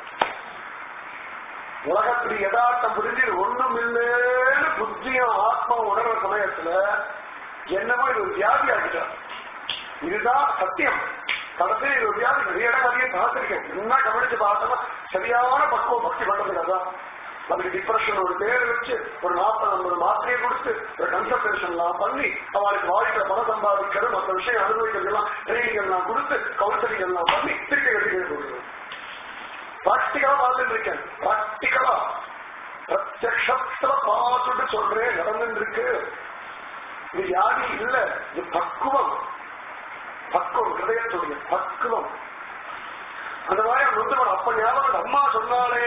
உலகத்துடைய யதார்த்தம் புரிஞ்சு ஒண்ணும் இல்லைன்னு புத்தியும் ஆத்மா உணர்ற சமயத்துல என்னமோ இது ஒரு வியாதி ஆகிட்டான். இதுதான் சத்தியம். கடைசியில் இது ஒரு வியாதி நிறைய இடம் அதிகம் பார்த்திருக்கேன். என்ன கவனிச்சு பார்த்தோம்னா சரியான பக்குவம் பக்தி பண்றதுக்கு அதான். அதுக்கு டிப்ரெஷன் ஒரு பேர் வச்சு ஒரு நாற்பது ஐம்பது மாத்திரையை கொடுத்து ஒரு கன்சல்டேஷன் எல்லாம் பண்ணி அவளுக்கு வாழ்க்கை பணம் சம்பாதிக்கிறது மற்ற விஷயம் அனுபவிக்கிறது எல்லாம் ட்ரைனிங் எல்லாம் கொடுத்து கவுன்சிலிங் எல்லாம் பண்ணி திருப்பி வெற்றி கொடுக்குறது. பிராக்டிகலா பார்த்துட்டு இருக்கேன். பிராக்டிகலா பிரத்யக்ஷத்துல பார்த்துட்டு சொல்றேன் நடந்துட்டு இருக்கு. இது வியாதி இல்ல, இது பக்குவம். பக்குவம் ஹிருதயத்துடைய பக்குவம். அந்த மாதிரி வந்து அப்ப ஞாபகம் அம்மா சொன்னாலே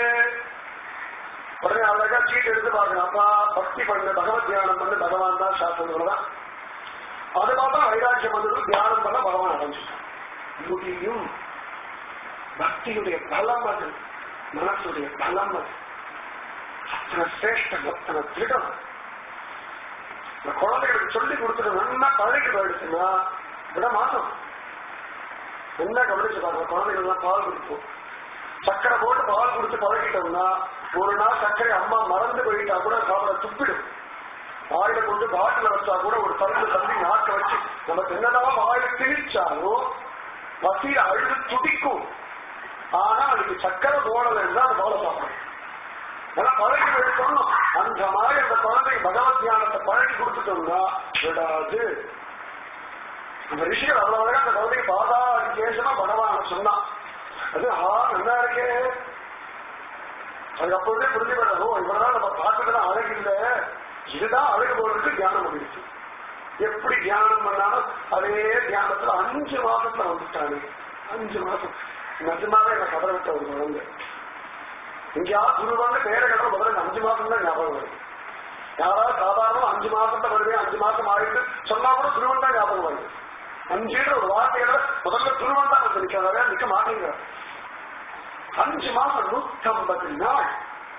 உடனே அழகா சீட்டு எடுத்து பாருங்க. அப்பா பக்தி பண்ணு பகவத் தியானம் பண்ணு பகவான் தான் சாஸ்திரம் தான். அது பார்த்தா வைராக்கியம் வந்தது தியானம் பண்ண பகவான் அடைஞ்சிட்டான். முடியும். பக்தியுடைய பலம் அது, மனசுடைய பலம் அது. அத்தனை சிரேஷ்டம் அத்தனை திருடம். குழந்தைகளுக்கு சொல்லி கொடுத்துட்டு நல்லா பழகி போயிடுச்சுன்னா விட மாட்டோம். என்ன கவனிச்சு பாருங்க, குழந்தைகள் எல்லாம் பால் கொடுப்போம், சக்கரை போட்டு பால் கொடுத்து பழகிட்டோம்னா ஒரு நாள் சர்க்கரை அம்மா மறந்து போயிட்டா கூட சாப்பிட துப்பிடும். வாயில கொண்டு பாட்டில வச்சா கூட ஒரு தள்ளு தள்ளி நாக்க வச்சு நமக்கு என்னதான் வாயில திணிச்சாலும் வசீல அழுது துடிக்கும். ஆனா அதுக்கு சக்கரை போடலைன்னா அந்த பாலை சாப்பிடும். ஏன்னா பழகி போயிட்டோம். அந்த மாதிரி அந்த குழந்தைக்கு பகவத் ஞானத்தை பழகி கொடுத்துட்டோம்னா விடாது. அந்த ரிஷிகள் அவ்வளவு அழகா அந்த குழந்தைக்கு பாதா கேசமா பகவான சொன்னான். அது ஆ நல்லா இருக்கே. அதுக்கப்புறமே புரிஞ்சு பண்ணணும், இவ்வளவுதான் நம்ம பார்த்துதான் அழகு இல்லை, இதுதான் அழகு போறதுக்கு தியானம் வந்துருச்சு. எப்படி தியானம் பண்ணாலும் அதே தியானத்துல அஞ்சு மாசத்துல வந்துட்டாங்க. அஞ்சு மாசம் நிஜமாவே என்ன கதற விட்ட ஒரு குழந்தை. எங்கேயாவது குருவாங்க பேர கடை முதல்ல அஞ்சு மாசம் தான் ஞாபகம் வருது. யாராவது சாதாரண அஞ்சு மாசத்தை வருது, அஞ்சு மாசம் ஆயிட்டு சொன்னா கூட துருவன் தான் ஞாபகம் வருது. அஞ்சுன்ற ஒரு வார்த்தையில முதல்ல துருவன் தான் வந்து நிற்க நிக்க மாட்டேங்க. அஞ்சு மாசம் நூத்தி ஐம்பது நாள்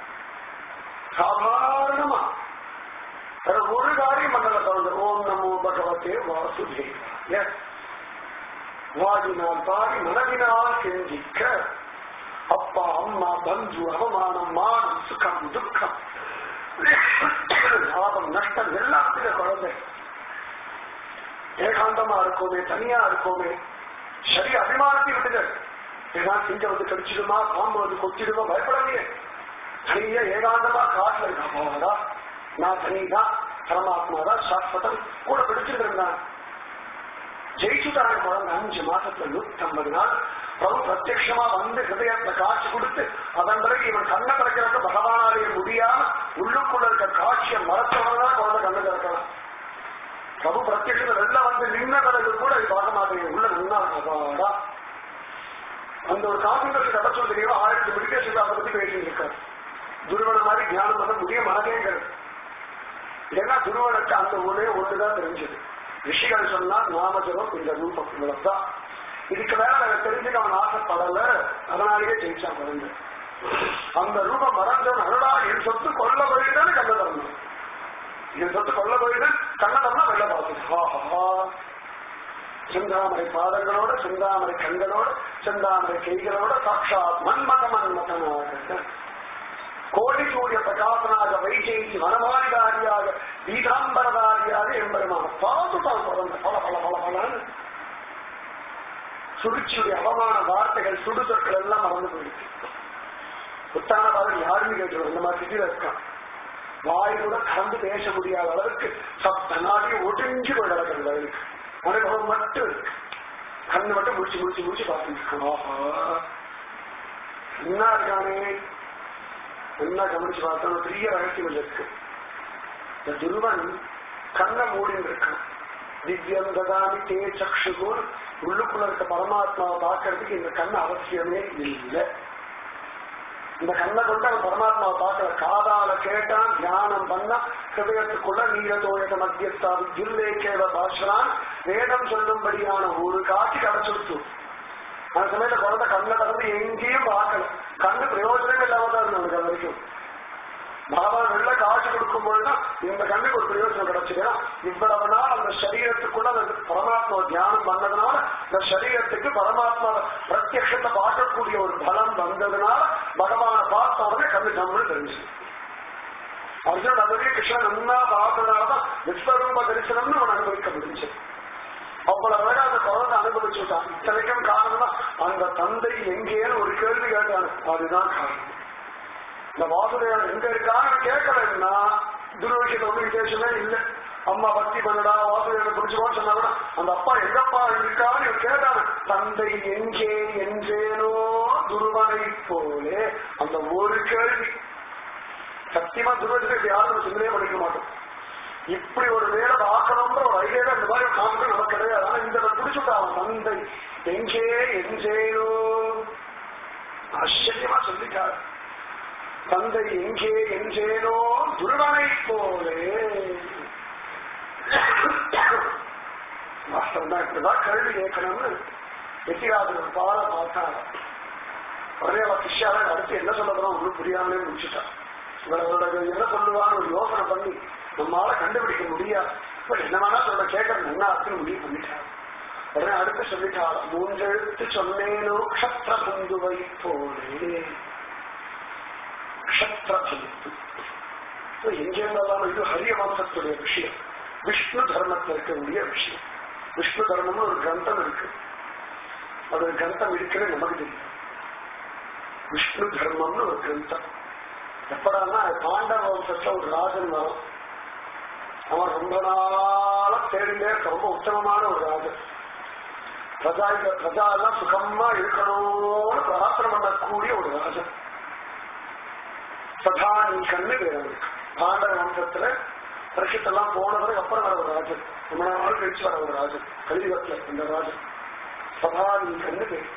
சாதாரணமா ஒரு காரியம் பண்ணல தவிர ஓம் நமோ பகவதே வாசுதேவாய வாடினால் பாடி மனதினால் செஞ்சிக்க அப்பா அம்மா பந்து அவமானம் மானம் சுகம் துக்கம் லாபம் நஷ்டம் எல்லாத்துக்கும் குழந்தை. ஏகாந்தமா இருக்கோமே, தனியா இருக்கோமே, சரி அபிமானத்தை விட்டுங்க. ஏதாவது சிங்கம் வந்து கடிச்சிடுமா, பாம்பு வந்து கொத்திடுமா, பயப்படாதீங்க. தனியா ஏகாந்தமா காட்டுல இருக்காடா, நான் தனிதான், பரமாத்மாதான் சாஸ்வதம் கூட பிடிச்சிட்டு இருந்தான். ஜெயிச்சுட்டாங்க குழந்தை. அஞ்சு மாசத்துல நூத்தி ஐம்பது நாள் பிரபு பிரத்யமா வந்து ஹிருதயத்தை காட்சி கொடுத்து அதன் பிறகு இவன் கண்ணை திறக்கிறதுக்கு பகவானாலேயே முடியாம உள்ளுக்குள்ள இருக்க காட்சியை மறத்தவனதான் குழந்தை கண்ணை திறக்கலாம். பிரபு பிரத்யட்ச வெளில வந்து நின்ன பிறகு கூட இது பார்க்க மாட்டேங்க. உள்ள நின்னா அபாடா. அந்த ஒரு கான்சென்ட்ரேஷன் கதை சொல்றீங்க. ஆயிரத்தி மெடிடேஷன் அதை பத்தி பேசிட்டு இருக்காரு. துருவன மாதிரி தியானம் பண்ண முடிய மனதேங்கிறது. ஏன்னா துருவனுக்கு அந்த ஒரே ஒண்ணுதான் தெரிஞ்சது. ரிஷிகள் சொன்னா நாமஜபம் இந்த ரூபம் இவ்வளவுதான். இதுக்கு மேல நாங்க தெரிஞ்சுக்க அவன் ஆசைப்படல, அதனாலேயே ஜெயிச்சா குழந்தை. அந்த ரூபம் மறந்தவன் அருடா என் சொத்து கொல்ல போயிட்டான்னு கண்ண தரணும். என் சொத்து கொல்ல போயிட்டு கண்ணதம்னா வெள்ள பார்த்து செந்தாமரை பாதங்களோட, செந்தாமரை கண்களோட, செந்தாமரை கைகளோட சாட்சாத் மன்மத மன்மதனாக கோடி சூரிய பிரகாசனாக வைஜெயிச்சு வனமாளிகாரியாக பீதாம்பரதாரியாக எம்பெருமான பார்த்துட்டான் குழந்தை. பல பல பல பலன்னு சுருச்சியுடைய அவமான வார்த்தைகள் சுடு சொற்கள் எல்லாம் மறந்து போயிடுச்சு. புத்தான பாதம் யாருன்னு கேட்டு இந்த மாதிரி சிட்டியில இருக்கான். வாய் கூட கலந்து பேச முடியாத அளவுக்கு சப்த நாடி ஒடுங்கி போய் நடக்கிறது. அவருக்கு மனதம் மட்டும் இருக்கு. கண்ணு மட்டும் முடிச்சு முடிச்சு முடிச்சு பார்த்துட்டு இருக்கான். என்ன இருக்கானே என்ன கவனிச்சு பார்த்தோம். பெரிய ரகசியம் இருக்கு. இந்த துருவன் கண்ணை மூடின்னு இருக்கான். திவ்யம் ததாமி தே சக்ஷுகூர் உள்ளுக்குள்ள இருக்க பரமாத்மாவை பார்க்கறதுக்கு இந்த கண்ணு அவசியமே இல்லை. இந்த கண்ணை கொண்டு அவன் பரமாத்மாவை பார்க்கல. காதால கேட்டான், தியானம் பண்ணா ஹிருதயத்துக்குள்ள நீரதோயத மத்தியஸ்தாவி ஜில்லே கேவ பாஷரான் வேதம் சொல்லும்படியான ஒரு காட்சி கிடைச்சிருச்சு. அந்த சமயத்துல குழந்தை கண்ணை திறந்து எங்கேயும் பார்க்கல. கண்ணு பிரயோஜனமே இல்லாம தான் இருந்தது அது வரைக்கும். பகவான் வெள்ள காட்சி கொடுக்கும் பொழுதுதான் இந்த கண்ணுக்கு ஒரு பிரயோஜனம் கிடைச்சதுன்னா இவ்வளவு நாள் அந்த சரீரத்துக்குள்ள அந்த பரமாத்மா தியானம் பண்ணதுனால இந்த சரீரத்துக்கு பரமாத்மா பிரத்யத்தை பார்க்கக்கூடிய ஒரு பலம் வந்ததுனால பகவானை பார்த்த உடனே கண்ணு கம்மு தெரிஞ்சு. அர்ஜுன் அதுவே கிருஷ்ணன் நன்னா பார்த்ததுனாலதான் விஸ்வரூப தரிசனம்னு அவன் அனுபவிக்க முடிஞ்சு. அவ்வளவு அழகா அந்த குழந்தை அனுபவிச்சுட்டான். இத்தனைக்கும் காரணம்னா அந்த தந்தை எங்கேன்னு ஒரு கேள்வி கேட்டான். அதுதான் காரணம். இந்த வாசுதேவன் எங்க இருக்கான்னு கேட்கலன்னா துருவஷத்தை ஒண்ணு விசேஷமே இல்லை. அம்மா பக்தி பண்ணடா வாசுதேவனை பிடிச்சுக்கோன்னு சொன்னா கூட அந்த அப்பா எங்கப்பா இருக்கான்னு கேட்டான. தந்தை எங்கே என்றேனோ துருவனை போலே அந்த ஒரு கேள்வி. சத்தியமா துருவத்தை யாரும் சிந்தனையே படிக்க மாட்டோம். இப்படி ஒரு வேலை பார்க்கணும்ன்ற ஒரு ஐடியா இந்த மாதிரி காமிக்க நமக்கு கிடையாது. ஆனா இந்த பிடிச்சுட்டான். தந்தை எங்கே என்றேனோ ஆச்சரியமா சொல்லிட்டார். தந்தை எங்கே என்றேனோ துருவனை போலே. வாஸ்தவம் தான். இப்படிதான் கேள்வி கேட்கணும்னு வெற்றிராஜன் பாட பார்த்தாங்க. உடனே அவ கிருஷ்ணாவை அடுத்து என்ன சொல்ல போறோம் ஒன்றும் புரியாமலே முடிச்சுட்டான். இவரோட என்ன சொல்லுவான்னு ஒரு யோசனை பண்ணி நம்மளால கண்டுபிடிக்க முடியாது. இப்ப என்ன வேணா சொல்ல கேட்கறது என்ன அர்த்தம் முடிவு பண்ணிட்டாரு. உடனே அடுத்து சொல்லிட்டாரு, மூன்றெழுத்து சொன்னேனோ க்ஷத்ர பந்துவை போலே. க்ஷத்ர பந்து எங்கே இருந்தாலும் இது ஹரிய வம்சத்துடைய விஷயம், விஷ்ணு தர்மத்தில் இருக்கக்கூடிய விஷயம். விஷ்ணு தர்மம்னு ஒரு கிரந்தம் இருக்கு, அது ஒரு கிரந்தம் இருக்கிறது நமக்கு தெரியும். விஷ்ணு தர்மம்னு ஒரு கிரந்தம் எப்படான்னா பாண்டவ வம்சத்துல ஒரு ராஜன் வரும். அவன் ரொம்ப நாள தேடிலே ரொம்ப உத்தமமான ஒரு ராஜன். பிரஜா பிரஜா எல்லாம் சுகமா இருக்கணும்னு பிரார்த்தனை பண்ணக்கூடிய ஒரு ராஜன். சதானிகன்னு வேற இருக்கு. பாண்டவ வம்சத்துல பரிசுத்தெல்லாம் போனவருக்கு அப்புறம் வர ஒரு ராஜன், ரொம்ப நாள் கழிச்சு வர ஒரு ராஜன், கலியுகத்துல இந்த ராஜன் சதானிகன்னு பேர்.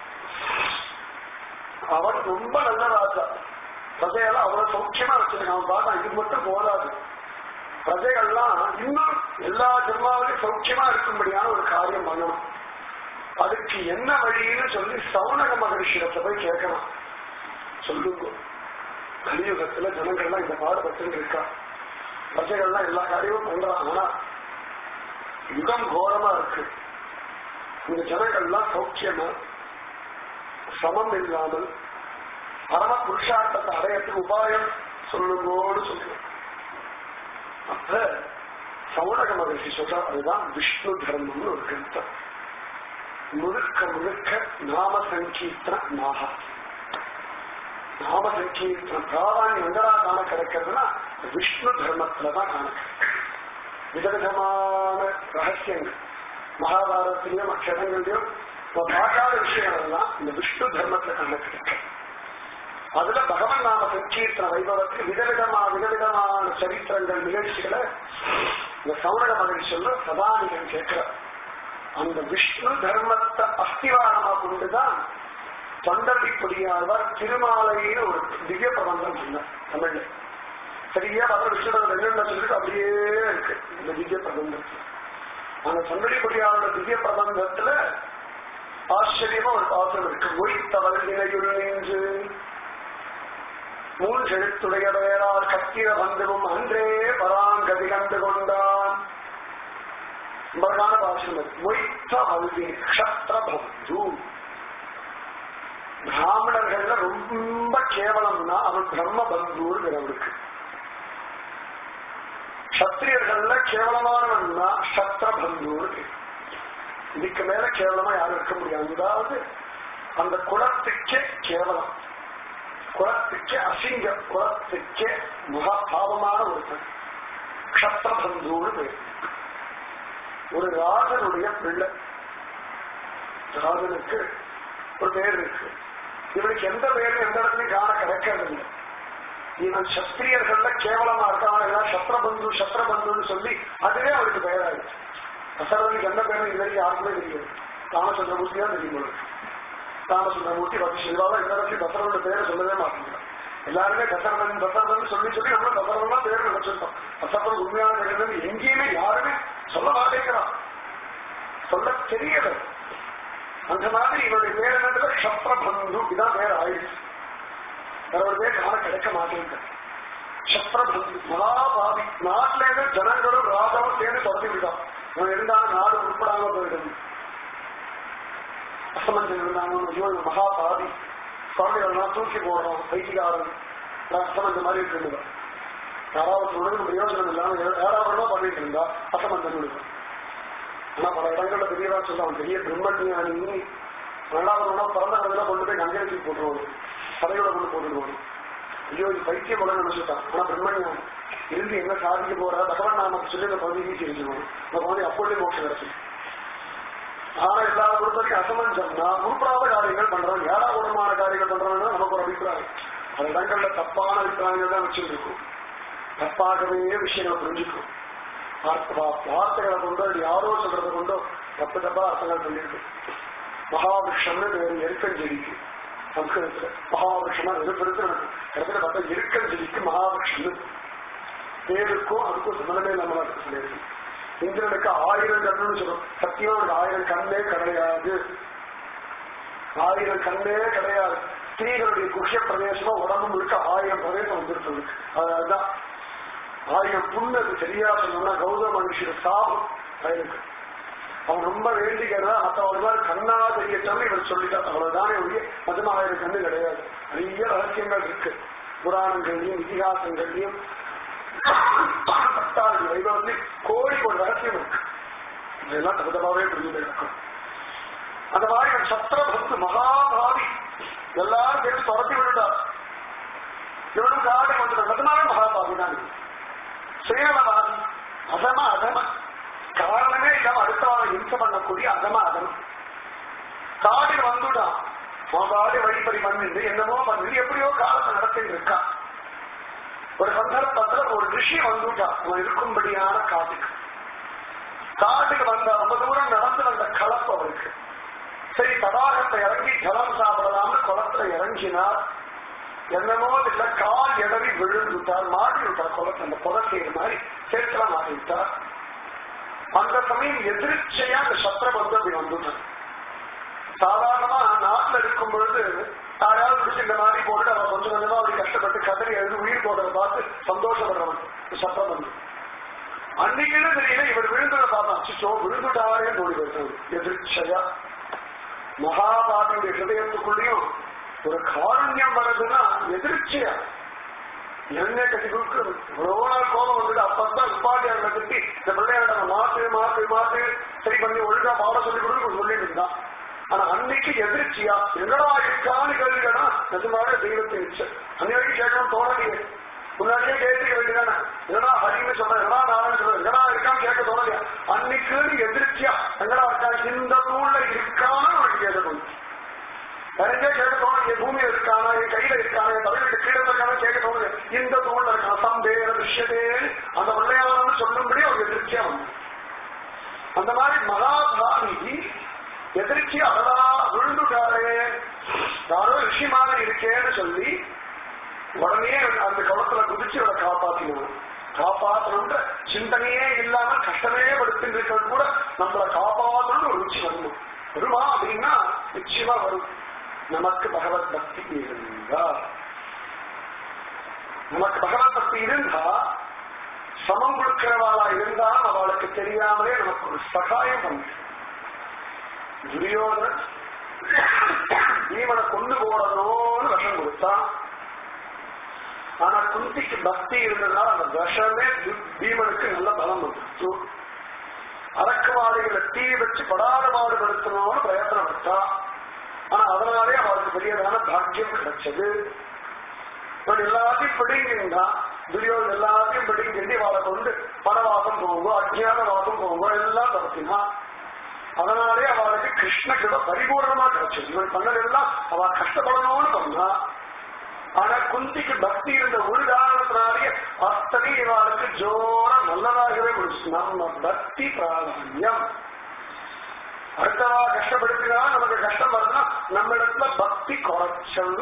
அவன் ரொம்ப நல்ல ராஜா. பிரஜையெல்லாம் அவ்வளவு சௌக்கியமா வச்சிருக்கான். அவன் பார்த்தா இது மட்டும் போதாது, பிரஜைகள்லாம் இன்னும் எல்லா ஜென்மாவிலையும் சௌக்கியமா இருக்கும்படியான ஒரு காரியம் பண்ணணும். அதுக்கு என்ன வழின்னு சொல்லி சௌனக மகரிஷிடத்தை போய் கேட்கணும். சொல்லுங்க, கலியுகத்துல ஜனங்கள்லாம் இந்த பாடுபட்டு இருக்கா, பிரஜைகள்லாம் எல்லா காரியமும் பண்றான். ஆனா யுகம் கோரமா இருக்கு. இந்த ஜனங்கள்லாம் சௌக்கியமா சமம் இல்லாமல் பரம புருஷார்த்தத்தை அடையத்துக்கு உபாயம் சொல்லுங்கோடு சொல்லுவோம். அப்ப சௌனக மகரிஷி சொல்ற அதுதான் விஷ்ணு தர்மம்னு ஒரு கிரந்தம். முழுக்க முழுக்க நாம சங்கீர்த்தன நாகா. நாம சங்கீர்த்தன பிராதானியம் எங்கடா காண கிடைக்கிறதுனா விஷ்ணு தர்மத்துலதான் காண கிடைக்கும். விதவிதமான ரகசியங்கள் மகாபாரதத்திலையும் அக்ஷரங்களையும் பார்க்காத விஷயங்கள் எல்லாம் இந்த விஷ்ணு தர்மத்துல காண கிடைக்கும். அதுல பகவன் நாம சங்கீர்த்தன வைபவத்துக்கு விதவிதமா விதவிதமான சரித்திரங்கள் நிகழ்ச்சிகளை இந்த சௌனக மகரிஷி சொல்ல சதானிகன் கேட்கிற அந்த விஷ்ணு தர்மத்தை அஸ்திவாரமா கொண்டுதான் தொண்டர்டி பொடியாழ்வார் திருமாலைன்னு ஒரு திவ்ய பிரபந்தம் சொன்னார் தமிழ்ல. சரியா பதில் விஷ்ணு என்னென்ன சொல்லிட்டு அப்படியே இருக்கு இந்த திவ்ய பிரபந்தத்துல. அந்த தொண்டடி பொடியாளோட திவ்ய பிரபந்தத்துல ஆச்சரியமா ஒரு பாசம் இருக்கு. ஒய்த்தவள் நிலையுள் நின்று மூன்றெழுத்துடைய வேளார் கத்திர வந்தவும் அன்றே பராங்கதி கண்டு கொண்டான். மொய்த்த வல்வி க்ஷத்ர பந்து. பிராமணர்கள்ல ரொம்ப கேவலம்னா அவன் பிரம்ம பந்துன்னு அவனுக்கு. சத்திரியர்கள்ல கேவலமானவன்னா சத்ர பந்துன்னு. இதுக்கு மேல கேவலமா யாரும் இருக்க முடியாது. அதாவது அந்த குலத்துக்கே கேவலம், குலத்துக்கே அசிங்க, குலத்துக்கே மகாபாவமான ஒரு க்ஷத்ர பந்துன்னு பேர். ஒரு ராஜனுடைய பிள்ளை, ராஜனுக்கு ஒரு பேர் இருக்கு. இவனுக்கு எந்த பேரும் எந்த இடத்துலையும் காண கிடைக்கிறதில்லை. இவன் சத்திரியர்கள்ல கேவலமா இருக்கான், எல்லாம் சத்ரபந்து சத்ரபந்துன்னு சொல்லி அதுவே அவனுக்கு பெயராயிடுச்சு. தசரதனுக்கு எந்த பேரும் இது வரைக்கும் யாருக்குமே தெரியாது. ராமச்சந்திரமூர்த்தி தான் தெரியும். ராமச்சந்திரமூர்த்தி பக்தி செல்வாலும் இந்த இடத்துல தசரதோட பேரை சொல்லவே மாட்டேங்கிறான். எல்லாருமே தசரதன் தசரதன் சொல்லி சொல்லி நம்ம தசரதன் தான் பேர் நினைச்சிருக்கோம். தசரதன் உண்மையான பேர் எங்கேயுமே யாருமே சொல்ல மாட்டேங்கிறான், சொல்ல தெரியல. அந்த மாதிரி இவருடைய பேர் என்னதுல சத்ரபந்து இதான் பேர் ஆயிடுச்சு. வேற ஒரு பேர் காண கிடைக்க மாட்டேங்க. சத்ரபந்து மகாபாவி. நாட்டுல இருந்து ஜனங்களும் ராஜாவும் சேர்ந்து தொடர்ந்துவிட்டான். இவன் இருந்தாலும் நாடு உட்படாம போயிடுது. அசமஞ்சன் இருந்தாங்க மகாபாவி. குழந்தைகள்லாம் தூக்கி போடுறோம், பைத்திகாரன் அசமஞ்ச மாதிரி இருக்கு. யாராவது உடனே பிரயோஜனம் இல்லாம யாராவது பண்ணிட்டு இருந்தா அசமஞ்சன் இருக்கும். ஆனா பல இடங்கள்ல பெரியவா சொல்ல அவன் பெரிய பிரம்மஞானி. ரெண்டாவது உணவு பிறந்த கடவுள கொண்டு போய் கங்கைக்கு போட்டுருவாங்க, தலையோட கொண்டு போட்டுருவாங்க. ஐயோ இது பைத்தியம் கூட நினைச்சுட்டான். ஆனா பிரம்மஞானி இருந்து என்ன சாதிக்க போறா பகவான் நாமக்கு சொல்லி அந்த பகுதிக்கு தெரிஞ்சுக்கணும். அந்த பகுதி அப்பொழுதே மோட்சம் கிடைச்சு. ஆனா எல்லாரும் பொறுத்த வரைக்கும் அசமஞ்சம்னா உருப்படாத காரியங்கள் பண்றவங்க, யாரா குணமான காரியங்கள் பண்றவங்க நமக்கு ஒரு அபிப்பிராயம். அந்த இடங்கள்ல தப்பான அபிப்பிராயங்கள் தான் வச்சுட்டு இருக்கும். தப்பாகவே விஷயங்களை புரிஞ்சுக்கும். வார்த்தைகளை கொண்டோ யாரோ சொல்றதை கொண்டோ தப்பு தப்பா அர்த்தங்கள் சொல்லியிருக்கு. மகாவிருஷம்னு வேறு எருக்கஞ்செடிக்கு சம்ஸ்கிருதத்துல மகாவிருஷமா எதிர்ப்பு இடத்துல பார்த்தா எருக்கஞ்செடிக்கு மகாவிருஷம்னு பேருக்கும் அதுக்கும் சம்பந்தமே இல்லாம சொல்லியிருக்கு. இந்திரனுக்கு ஆயிரம் கண்ணுன்னு சொல்லும். சத்தியம் அவனுக்கு ஆயிரம் கண்ணே கிடையாது, ஆயிரம் கண்ணே கிடையாது. ஸ்திரீகளுடைய குஷ்ய பிரதேசமா உடம்பு முழுக்க ஆயிரம் பிரதேசம் வந்துருக்கு. அதுதான் ஆயிரம் புண்ணு அது சரியா சொன்னா கௌதம மனுஷன் சாபம் ஆயிருக்கு. அவன் ரொம்ப வேண்டிக்கிறதா மற்றவர்கள் கண்ணா தெரியட்டாம இவர் சொல்லிட்டார். அவ்வளவுதானே ஒழிய மதமாக கண்ணு கிடையாது. நிறைய ரகசியங்கள் இருக்கு புராணங்கள்லயும் இதிகாசங்கள்லயும் பட்டாளி வைபவத்திலையும் கோடி ஒரு ரகசியம் இருக்கு. இதெல்லாம் தகுதமாவே புரிஞ்சு இருக்கும். அந்த மாதிரி சத்திரபத்து மகாபாவி எல்லாரும் சேர்த்து துரத்தி விட்டுட்டார். இவனும் காலை வந்துட்டான். அதனால மகாபாவி தான் சுயநலவாதி அதம அதம காரணமே இல்லாம அடுத்தவாக இம்சை பண்ணக்கூடிய அதம அதம காடில் வந்துட்டான். அவன் வழிபறி பண்ணிட்டு என்னமோ பண்ணி எப்படியோ காலத்தை நடத்திட்டு இருக்கான். ஒரு சந்தர்ப்பத்துல ஒரு ரிஷி வந்துட்டான் அவன் இருக்கும்படியான காட்டுக்கு. காட்டுக்கு வந்த ரொம்ப தூரம் நடந்து வந்த கலப்பு அவருக்கு. சரி தடாகத்தை இறங்கி ஜலம் சாப்பிடலாம்னு குளத்துல இறங்கினார். என்னமோ இல்ல கால் இடறி விழுந்துட்டார். மாட்டி விட்டார் குளத்தை. அந்த புதை செய்யற மாதிரி சேத்துல மாட்டி விட்டார். அந்த சமயம் எதிர்ச்சையா அந்த சத்திரபந்து அப்படி வந்துட்டார். சாதாரணமா நாட்டுல இருக்கும் பொழுது யாராவது பிடிச்சி இந்த மாதிரி போட்டு அவன் கொஞ்சம் கொஞ்சமா அப்படி கஷ்டப்பட்டு கதறி எழுதி உயிர் போடுறத பார்த்து சந்தோஷப்படுறவன் சத்திரபந்து. அன்னைக்குன்னு தெரியல இவர் விழுந்ததை பார்த்தான். சிச்சோ விழுந்துட்டாரே தோடி போயிட்டாரு. எதிர்ச்சையா மகாபாரதிய ஹிருதயத்துக்குள்ளேயும் ஒரு காருண்யம் வர்றதுன்னா எதிர்ச்சியா என்ன கட்டி கொடுக்கு இவ்வளவு நாள் கோபம் வந்துட்டு அப்பதான் உப்பாட்டியார்களை கட்டி இந்த பிள்ளையாட மாத்து மாத்து மாத்து சரி பண்ணி ஒழுங்கா பாட சொல்லி கொடுத்து சொல்லிட்டு இருந்தான். ஆனா அன்னைக்கு எதிர்ச்சியா எங்கடா இருக்கான்னு கேள்விக்கா நிஜமாக தெய்வத்தை இருந்துச்சு. அன்னைக்கு கேட்கணும் தோணலையே. முன்னாடியே கேட்டுக்க வேண்டியதானே என்னடா ஹரின்னு சொல்ற என்னடா நாராயணன் சொல்ற எங்கடா இருக்கான்னு கேட்க தோணலையா. அன்னைக்குன்னு எதிர்ச்சியா எங்கடா இருக்கா இந்த தூள்ல இருக்கான்னு அவனுக்கு கேட்கணும். நிறைய கேட்க தோணுது. என் பூமியில இருக்கானா என் கையில இருக்கானா என் தலைவீட்டு கீழே இருக்கான கேட்க தோணுது. இந்த தூள்ல இருக்கான் சம்பேர விஷயத்தே அந்த விளையாடணும்னு சொல்லும்படி ஒரு எதிர்ச்சியா வந்து அந்த மாதிரி மகாபாவி எதிர்ச்சி அடலா விழுந்துட்டாரே யாரோ விஷயமாக இருக்கேன்னு சொல்லி உடனே அந்த குளத்துல குதிச்சு அவரை காப்பாத்தினோம். காப்பாற்றணுன்ற சிந்தனையே இல்லாம கஷ்டமே படுத்திட்டு இருக்கிறது கூட நம்மளை காப்பாற்றணும்னு ஒரு ருச்சி வரணும். வருமா அப்படின்னா நிச்சயமா வரும். நமக்கு பகவத் பக்தி இருந்தா நமக்கு பகவத் பக்தி இருந்தா சமம் கொடுக்கிறவாளா இருந்தா அவளுக்கு தெரியாமலே நமக்கு ஒரு சகாயம் பண்ணு. துரியோதனன் பீமனை கொண்டு போடணும்னு விஷம் கொடுத்தான். ஆனா குந்திக்கு பக்தி இருந்ததுனால அந்த விஷமே பீமனுக்கு நல்ல பலம் வந்துச்சு. அரக்குவாதிகளை தீ வச்சு படாத பாடுபடுத்தணும்னு பிரயத்தனம் விட்டா. ஆனா அதனாலே அவளுக்கு பெரியதான பாக்கியம் கிடைச்சது. எல்லாத்தையும் பிடிங்கின்றா துரியோதன் எல்லாத்தையும் பிடிங்கின்றி அவளை கொண்டு பணவாசம் போங்கோ அஜ்ஞான வாசம் போங்கோ எல்லாம் நடத்தினா. அதனாலே அவளுக்கு கிருஷ்ண கிருப பரிபூர்ணமா கிடைச்சது. இவன் பண்ணதெல்லாம் அவ கஷ்டப்படணும்னு பண்ணா. ஆனா குந்திக்கு பக்தி இருந்த ஒரு காரணத்தினாலேயே அத்தனை இவாளுக்கு ஜோர நல்லதாகவே முடிச்சு. நம்ம பக்தி பிராதான்யம். அடுத்தவா கஷ்டப்படுத்தினா நமக்கு கஷ்டம் வருதுன்னா நம்ம இடத்துல பக்தி குறைச்சல்.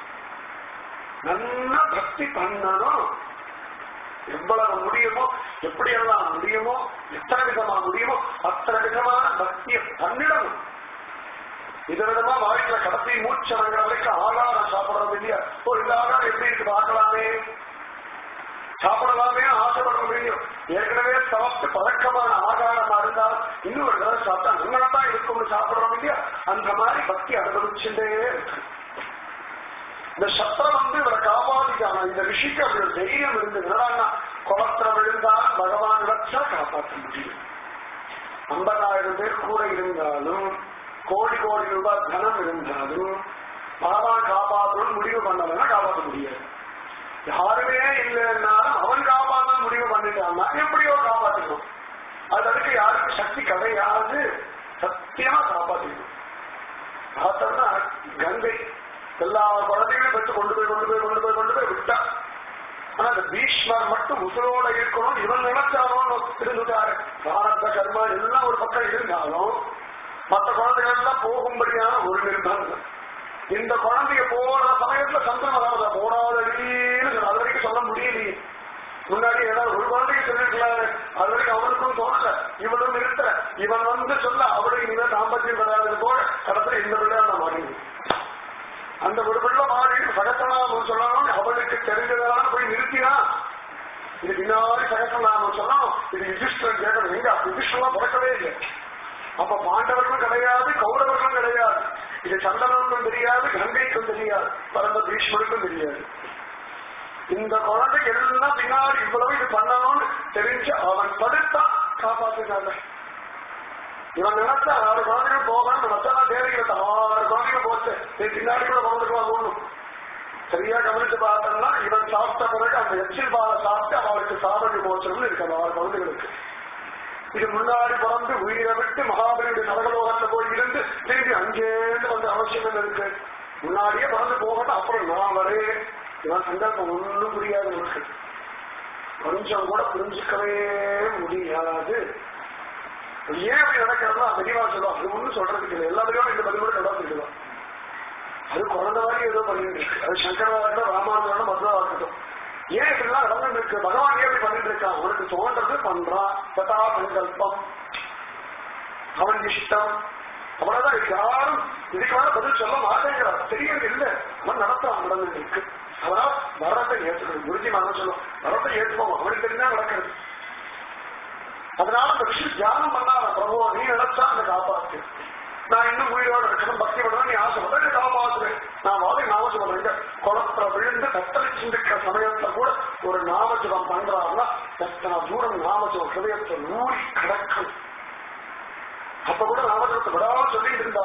நல்லா பக்தி பண்ணணும். எவ்வளவு முடியுமோ எப்படியெல்லாம் முடியுமோ எத்தனை விதமா முடியுமோ அத்தனை விதமான பக்தியை பண்ணிடணும். இது விதமா வாழ்க்கையில கடத்தி மூச்சு வாங்குற வரைக்கும் ஆகாரம் சாப்பிடறது இல்லையா. ஓ இந்த ஆகாரம் எப்படி இருக்கு பார்க்கலாமே சாப்பிடலாமே ஆசைப்பட முடியும். ஏற்கனவே சாப்பிட்டு பழக்கமான ஆகாரமா இருந்தால் இன்னும் ஒரு தடவை சாப்பிட்டா நன்னதான் இருக்கும்னு சாப்பிடுறோம் இல்லையா. அந்த மாதிரி பக்தி அனுபவிச்சுட்டே இருக்கு. இந்த சத்திரம் வந்து இவரை காப்பாத்திட்டானா. இந்த ரிஷிக்கு அப்படி ஒரு தைரியம் இருந்ததுன்னா குளத்துல விழுந்தால் பகவான் வச்சா காப்பாற்ற முடியும். ஐம்பதாயிரம் பேர் கூட இருந்தாலும் கோடி கோடி ரூபாய் தனம் இருந்தாலும் பகவான் காப்பாற்றணும் முடிவு பண்ணலன்னா காப்பாற்ற முடியாது. யாருமே இல்லைன்னாலும் அவன் காப்பாற்ற முடிவு பண்ணிட்டான்னா எப்படியோ காப்பாற்றணும். அது அதுக்கு யாருக்கு சக்தி கிடையாது. சத்தியமா காப்பாற்றிக்கணும். பார்த்தோம்னா கங்கை எல்லா குழந்தைகளையும் பெற்று கொண்டு போய் கொண்டு போய் கொண்டு போய் கொண்டு போய் விட்டா. ஆனா அந்த பீஷ்மர் மட்டும் உசுரோட இருக்கணும் இவன் நினைச்சாலும் இருந்துட்டாரு. பிராரப்த கர்மா எல்லாம் ஒரு பக்கம் இருந்தாலும் மற்ற குழந்தைகள் எல்லாம் போகும்படியான ஒரு நிர்பந்தம். இந்த குழந்தைய போற சமயத்துல சந்தனம் அதாவது போடாதீன்னு அது வரைக்கும் சொல்ல முடியலையே. முன்னாடி ஏதாவது ஒரு குழந்தைக்கு சொல்லிருக்கலாரு. அது வரைக்கும் அவனுக்கும் தோணல. இவனும் நிறுத்த இவன் வந்து சொல்ல அவளுக்கு இனிமேல் தாம்பத்தியம் வராது போல கடத்துல இந்த விளையாட மாட்டேங்குது. அந்த ஒரு பிள்ளை மாறி சகத்தனாம் சொல்லணும் அவளுக்கு தெரிஞ்சதான போய் நிறுத்தினா இது பின்னாடி சகசநாமம் சொன்னோம். இது யுதிஷ்டர் கேட்கணும். எங்க யுதிஷ்டர்லாம் பிறக்கவே இல்லை. அப்ப பாண்டவர்களும் கிடையாது, கௌரவர்களும் கிடையாது. இது சந்தனருக்கும் தெரியாது, கங்கைக்கும் தெரியாது, பரந்த பீஷ்மருக்கும் தெரியாது. இந்த குழந்தை எல்லாம் பின்னாடி இவ்வளவு இது பண்ணணும்னு தெரிஞ்சு அவன் படுத்தா காப்பாத்துக்காங்க. இவன் நினைச்சா ஆறு குழந்தைகள் போகணும் நினைச்சா தேவையில்லை. ஆறு குழந்தைகள் போச்சு பின்னாடி கூட குழந்தைக்கலாம் போகணும். சரியா கவனிச்சு பார்த்தோம்னா இவன் சாப்பிட்ட பிறகு அந்த எச்சில் பாலை சாப்பிட்டு அவளுக்கு சாதனை போச்சணும்னு இருக்கு அந்த ஆறு குழந்தைகளுக்கு. இது முன்னாடி பிறந்து உயிரை விட்டு மகாபலியுடைய நரகலோகத்துல போய் இருந்து திரும்பி அங்கேருந்து வந்து அவசியம் இருக்கு. முன்னாடியே பிறந்து போகணும். அப்புறம் நான் வரே இவன் சங்கல்பம் ஒன்றும் புரியாது. நமக்கு கொஞ்சம் கூட புரிஞ்சுக்கவே முடியாது. ஏன் அப்படி நடக்கிறதா தெளிவா சொல்லுவோம். அது ஒன்றும் சொல்றதுக்கு இல்லை. எல்லாத்தையும் இந்த பதிலோட நடந்துருக்கலாம். அது குழந்தை மாதிரி ஏதோ பண்ணிட்டு இருக்கு. அது சங்கரவா இருக்கட்டும், ராமானுஜம், மதுரவா இருக்கட்டும். ஏன் இப்படிலாம் நடந்துட்டு இருக்கு? பகவான் ஏன் இப்படி பண்ணிட்டு இருக்கான்? அவனுக்கு தோன்றது பண்றான். சதா சங்கல்பம், அவன் இஷ்டம், அவ்வளவுதான். யாரும் இதுக்கான பதில் சொல்ல மாட்டேங்கிறான். தெரியறது இல்லை. அவன் நடத்தான் நடந்துட்டு இருக்கு. அவனால் வரத்தை ஏற்றுக்கணும். குருஜி மனம் சொல்லும், வரத்தை ஏற்றுப்போம். அவனுக்கு தெரிஞ்சா நடக்கிறது. அதனால அந்த விஷயம் தியானம் பண்ணாத பிரபு நீ நினைச்சா அந்த காப்பாத்து. நான் இன்னும் உயிரோட இருக்கணும், பக்தி பண்ணணும், நீ ஆசைப்பட காப்பாத்துவேன். நான் வாதை நாமஜபம் எங்க குளத்துல விழுந்து தத்தளிச்சுருக்கிற சமயத்துல கூட ஒரு நாமஜபம் பண்றாருன்னா எத்தனை தூரம் நாமஜபம் ஹிருதயத்தை ஊறி கிடக்கும். அப்ப கூட நாமஜபத்தை விடாம சொல்லிட்டு இருந்தா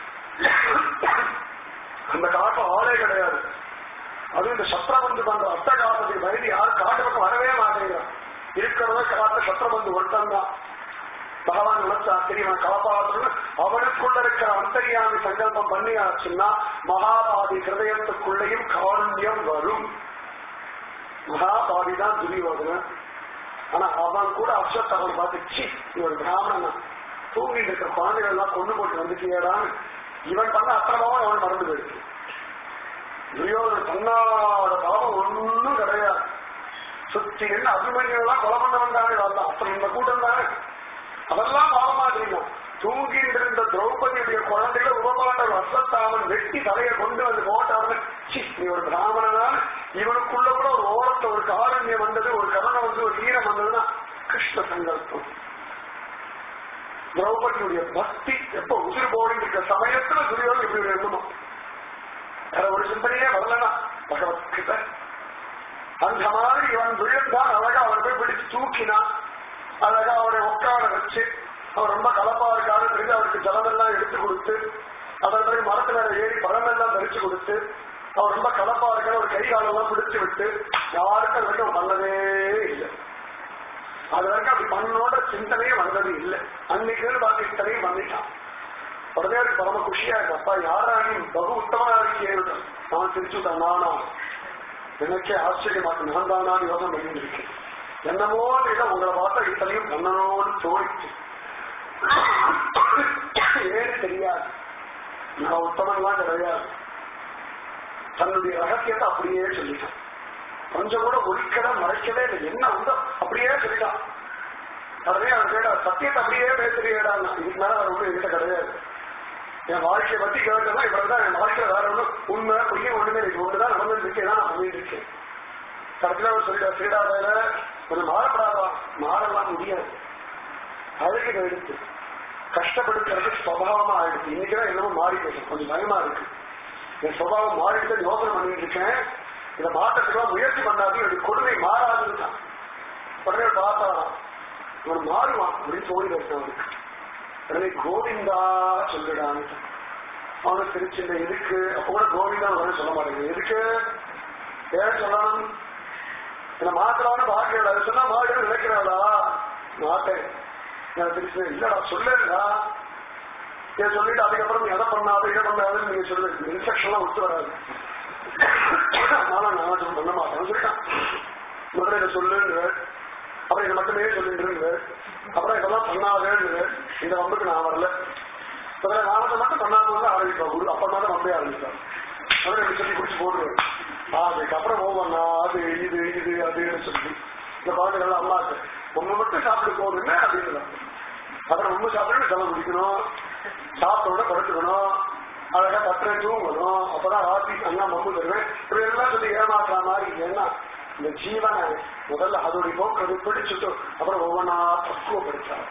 அந்த காட்டு ஆளே கிடையாது. அது இந்த சத்திரபந்து பண்ற அட்ட காலத்துக்கு வயது யாரும் காட்டு பக்கம் வரவே மாட்டேங்கிறான். இருக்கிறத காட்ட சத்திரபந்து ஒருத்தன் தான். பகவான் நினைச்சா தெரியுமா காப்பாற்றணும். அவனுக்குள்ள இருக்கிற அந்தரியாமி சங்கல்பம் பண்ணியாச்சுன்னா மகாபாதி ஹிருதயத்துக்குள்ளேயும் காருண்யம் வரும். மகாபாதி தான் துரியோதனன். ஆனா அவன் கூட அப்சத் அவன் பார்த்துச்சு இவன் பிராமணன் தூங்கிட்டு இருக்கிற குழந்தைகள் எல்லாம் கொண்டு போட்டு வந்துட்டியடான்னு இவன் பண்ண அத்தனமாவும் அவன் மறந்து போயிடுச்சு. துரியோதனன் பண்ணாத பாவம் ஒன்னும் கிடையாது. சுத்தி என்ன அபிமன்யெல்லாம் கொலை பண்ண வந்தானே வரலாம். அப்புறம் இந்த கூட்டம் தானே அதெல்லாம் பாவமா தெரியும். தூங்கிட்டு இருந்த திரௌபதியுடைய குழந்தைகளை உபபாண்டவர் அஸ்வத்தாமன் வெட்டி தலையை கொண்டு வந்து போட்டாரு. நீ ஒரு பிராமணனால இவனுக்குள்ள கூட ஒரு ஓரத்தை ஒரு காரண்யம் வந்தது, ஒரு கருணை வந்து ஒரு ஈரம் வந்ததுன்னா கிருஷ்ண சங்கல்பம். திரௌபதியுடைய பக்தி எப்ப உதிர் போடி இருக்க சமயத்துல துரியோதனன் இப்படி இருக்கணும். வேற ஒரு சிந்தனையே வரலனா பகவத்கிட்ட அந்த மாதிரி இவன் விழுந்தான். அழகா அவர் போய் பிடிச்சு தூக்கினான். அழகா அவரை உட்கார வச்சு அவர் ரொம்ப கலப்பா இருக்காரு தெரிஞ்சு அவருக்கு ஜலமெல்லாம் எடுத்து கொடுத்து அதன் பிறகு மரத்து மேல ஏறி பழமெல்லாம் பறிச்சு கொடுத்து அவர் ரொம்ப கலப்பா இருக்காரு ஒரு கை காலெல்லாம் பிடிச்சு விட்டு யாருக்கும் அது வரைக்கும் பண்ணவே இல்லை. அது வரைக்கும் அப்படி பண்ணோட சிந்தனையே வந்தது இல்லை. அன்னைக்கு பாக்கி இத்தனையும் பண்ணிட்டான். உடனே அவருக்கு பரம குஷியா இருக்கு. அப்பா யாராணி பகு உத்தமனா இருக்கேன் அவன் தெரிச்சுட்டான். நானா எனக்கே ஆச்சரியமாக்கு நான் தானான்னு யோசனை பண்ணிட்டு இருக்கேன். என்னமோ உங்களை பார்த்தா இத்தனையும் பண்ணணும்னு தோணிச்சு. ஏன்னு தெரியாது. நான் உத்தமன்லாம் கிடையாது. தன்னுடைய ரகசியத்தை அப்படியே சொல்லிட்டான். கொஞ்சம் கூட ஒழிக்கவே மறைக்கவே இல்லை. என்ன வந்தோ அப்படியே சொல்லிட்டான். உடனே அவன் கேட்டா சத்தியத்தை அப்படியே பேசுறியடா. இதுக்கு மேல வேற ஒன்றும் என்கிட்ட கிடையாது. என் வாழ்க்கையை பத்தி கேட்டா இவ்வளவுதான். என் வாழ்க்கையில வேற ஒன்றும் உண்மை பொய்ய ஒண்ணுமே இருக்கு. ஒன்றுதான் நடந்து இருக்கேன். நான் பண்ணிட்டு இருக்கேன். கடைசியில அவர் சொல்லிட்டா சீடா வேலை ஒரு மாறப்படாதா. மாறலாம் முடியாது. அழுகை எடுத்து கஷ்டப்படுத்துறது சுவாவமா ஆயிடுச்சு. இன்னைக்குதான் என்னமோ மாறி போச்சு. கொஞ்சம் பயமா இருக்கு. என் சுவாவம் மாறிட்டு யோசனை பண்ணிட்டு இருக்கேன். இதை மாற்றத்துக்கு முயற்சி பண்ணாது என்னுடைய கொடுமை மாறாதுன்னு உடனே பார்த்தாராம். இவன் மாறுவான் அப்படின்னு தோணி வருஷம் அவனுக்கு. உடனே கோவிந்தா சொல்லிடான்னு அவனுக்கு திருச்சிந்த எதுக்கு அப்ப கூட கோவிந்தா உடனே சொல்ல மாட்டேங்குது. எதுக்கு ஏன் சொல்லணும்? என்ன மாத்தலான்னு பாக்கிறா. அது சொன்னா மாடு நினைக்கிறாளா? மாட்டேன். திருச்சி இல்லடா சொல்லா ஏன் சொல்லிட்டு அதுக்கப்புறம் நீ எதை பண்ணாது இதை பண்ணாதுன்னு நீங்க சொல்லு. இன்ஸ்ட்ரக்ஷன் எல்லாம் விட்டு வராது. அதனால நான் பண்ண மாட்டேன் சொல்லிட்டான். முதல்ல இதை சொல்லுன்னு அப்புறம் இதை மட்டுமே சொல்லிட்டு அப்புறம் இதெல்லாம் பண்ணாதேன்னு இந்த வம்புக்கு நான் வரல. முதல்ல நாமத்தை மட்டும் பண்ணாத வந்து ஆரம்பிப்பா குரு. அப்பதான் தான் வம்பே ஆரம்பிப்பான். அப்புறம் எப்படி சொல்லி குடிச்சு போடுவேன். அதுக்கப்புறம் ஓவண்ணா அது இது இது அதுன்னு சொல்லி இந்த குழந்தைகள் அம்மாக்கு உண்மை மட்டும் சாப்பிட்டு போகுதுன்னு அப்படின்னு அப்புறம் உண்மை சாப்பிட்டு தலை குடிக்கணும். சாப்பிட்டோட படுத்துக்கணும். அழகா பத்திரம் தூங்கணும். அப்பதான் ராத்தி அண்ணா மம்பு தருவேன். இப்படி எல்லாம் சொல்லி ஏமாத்துற மாதிரி. ஏன்னா இந்த ஜீவனை முதல்ல அதோடைய போக்கு பிடிச்சுட்டு அப்புறம் ஒவ்வொன்றா பக்குவப்படுத்தார்.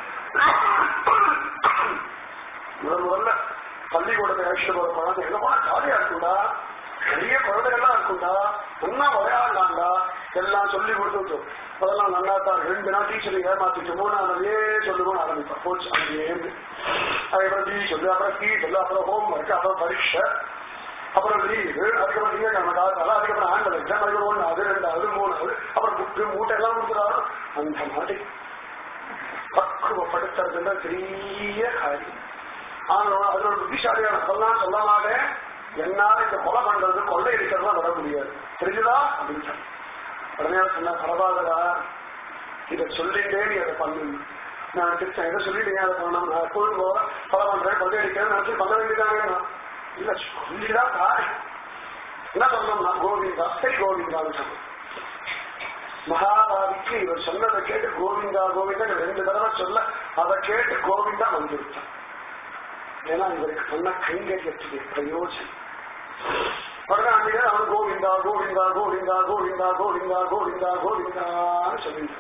முதல் முதல்ல பள்ளிக்கூடத்தை அழைச்சிட்டு போற குழந்தை எங்க போனா ஜாலியா இருக்குண்டா, நிறைய குழந்தைகள்லாம் இருக்குண்டா, ஒன்னா விளையாடலாண்டா எல்லாம் சொல்லி கொடுத்துட்டு அதெல்லாம் நல்லா தான். ரெண்டு நாள் டீச்சரை ஏமாத்திட்டு மூணாவது சொல்லுவோம் ஆரம்பிப்பா போச்சு அங்கே ஏந்து. அதுக்கப்புறம் டீ சொல்லு, அப்புறம் டீ சொல்லு, அப்புறம் ஹோம் ஒர்க், அப்புறம் பரீட்சை, அப்புறம் லீவு, அதுக்கப்புறம் திங்கக்கிழமை காலத்தால, அதுக்கப்புறம் ஆண்டல் எக்ஸாம், அதுக்கப்புறம் ஒன்னாவது ரெண்டாவது மூணாவது, அப்புறம் புக்கு மூட்டை எல்லாம் கொடுத்துறாரு. அந்த மாதிரி பக்குவப்படுத்துறதுன்னா பெரிய காரியம். ஆனா அதுல ஒரு புத்திசாலியான சொல்லலாம் சொல்லலாக என்னால இந்த கொலை பண்றது கொள்ளை அடிக்கிறதுலாம் வர முடியாது தெரிஞ்சுதா அப்படின்னு உடனே சொன்ன பரவாயில்லடா இதை சொல்லிட்டே நீ அதை பண்ணு. நான் திருச்சேன் இதை சொல்லிட்டீங்க அதை பண்ணணும். நான் எப்போதும் போல கொலை பண்றேன் கொள்ளை அடிக்கிறேன் நினைச்சு பண்ண வேண்டியதாங்க. இல்ல சொல்லிதான் பாரு என்ன சொல்லணும்னா கோவிந்தா சரி கோவிந்தான்னு சொன்னோம். மகாபாவிக்கு இவர் சொன்னதை கேட்டு கோவிந்தா கோவிந்தா ரெண்டு தடவை சொல்ல அதை கேட்டு கோவிந்தா வந்துருச்சான். ஏன்னா இவருக்கு சொன்ன கைங்கரியத்துக்கு பிரயோஜனம். உடனே அவன் கோவிந்தா கோவிந்தா கோவிந்தா கோவிந்தா கோவிந்தா கோவிந்தா கோவிந்தான்னு சொல்லிட்டு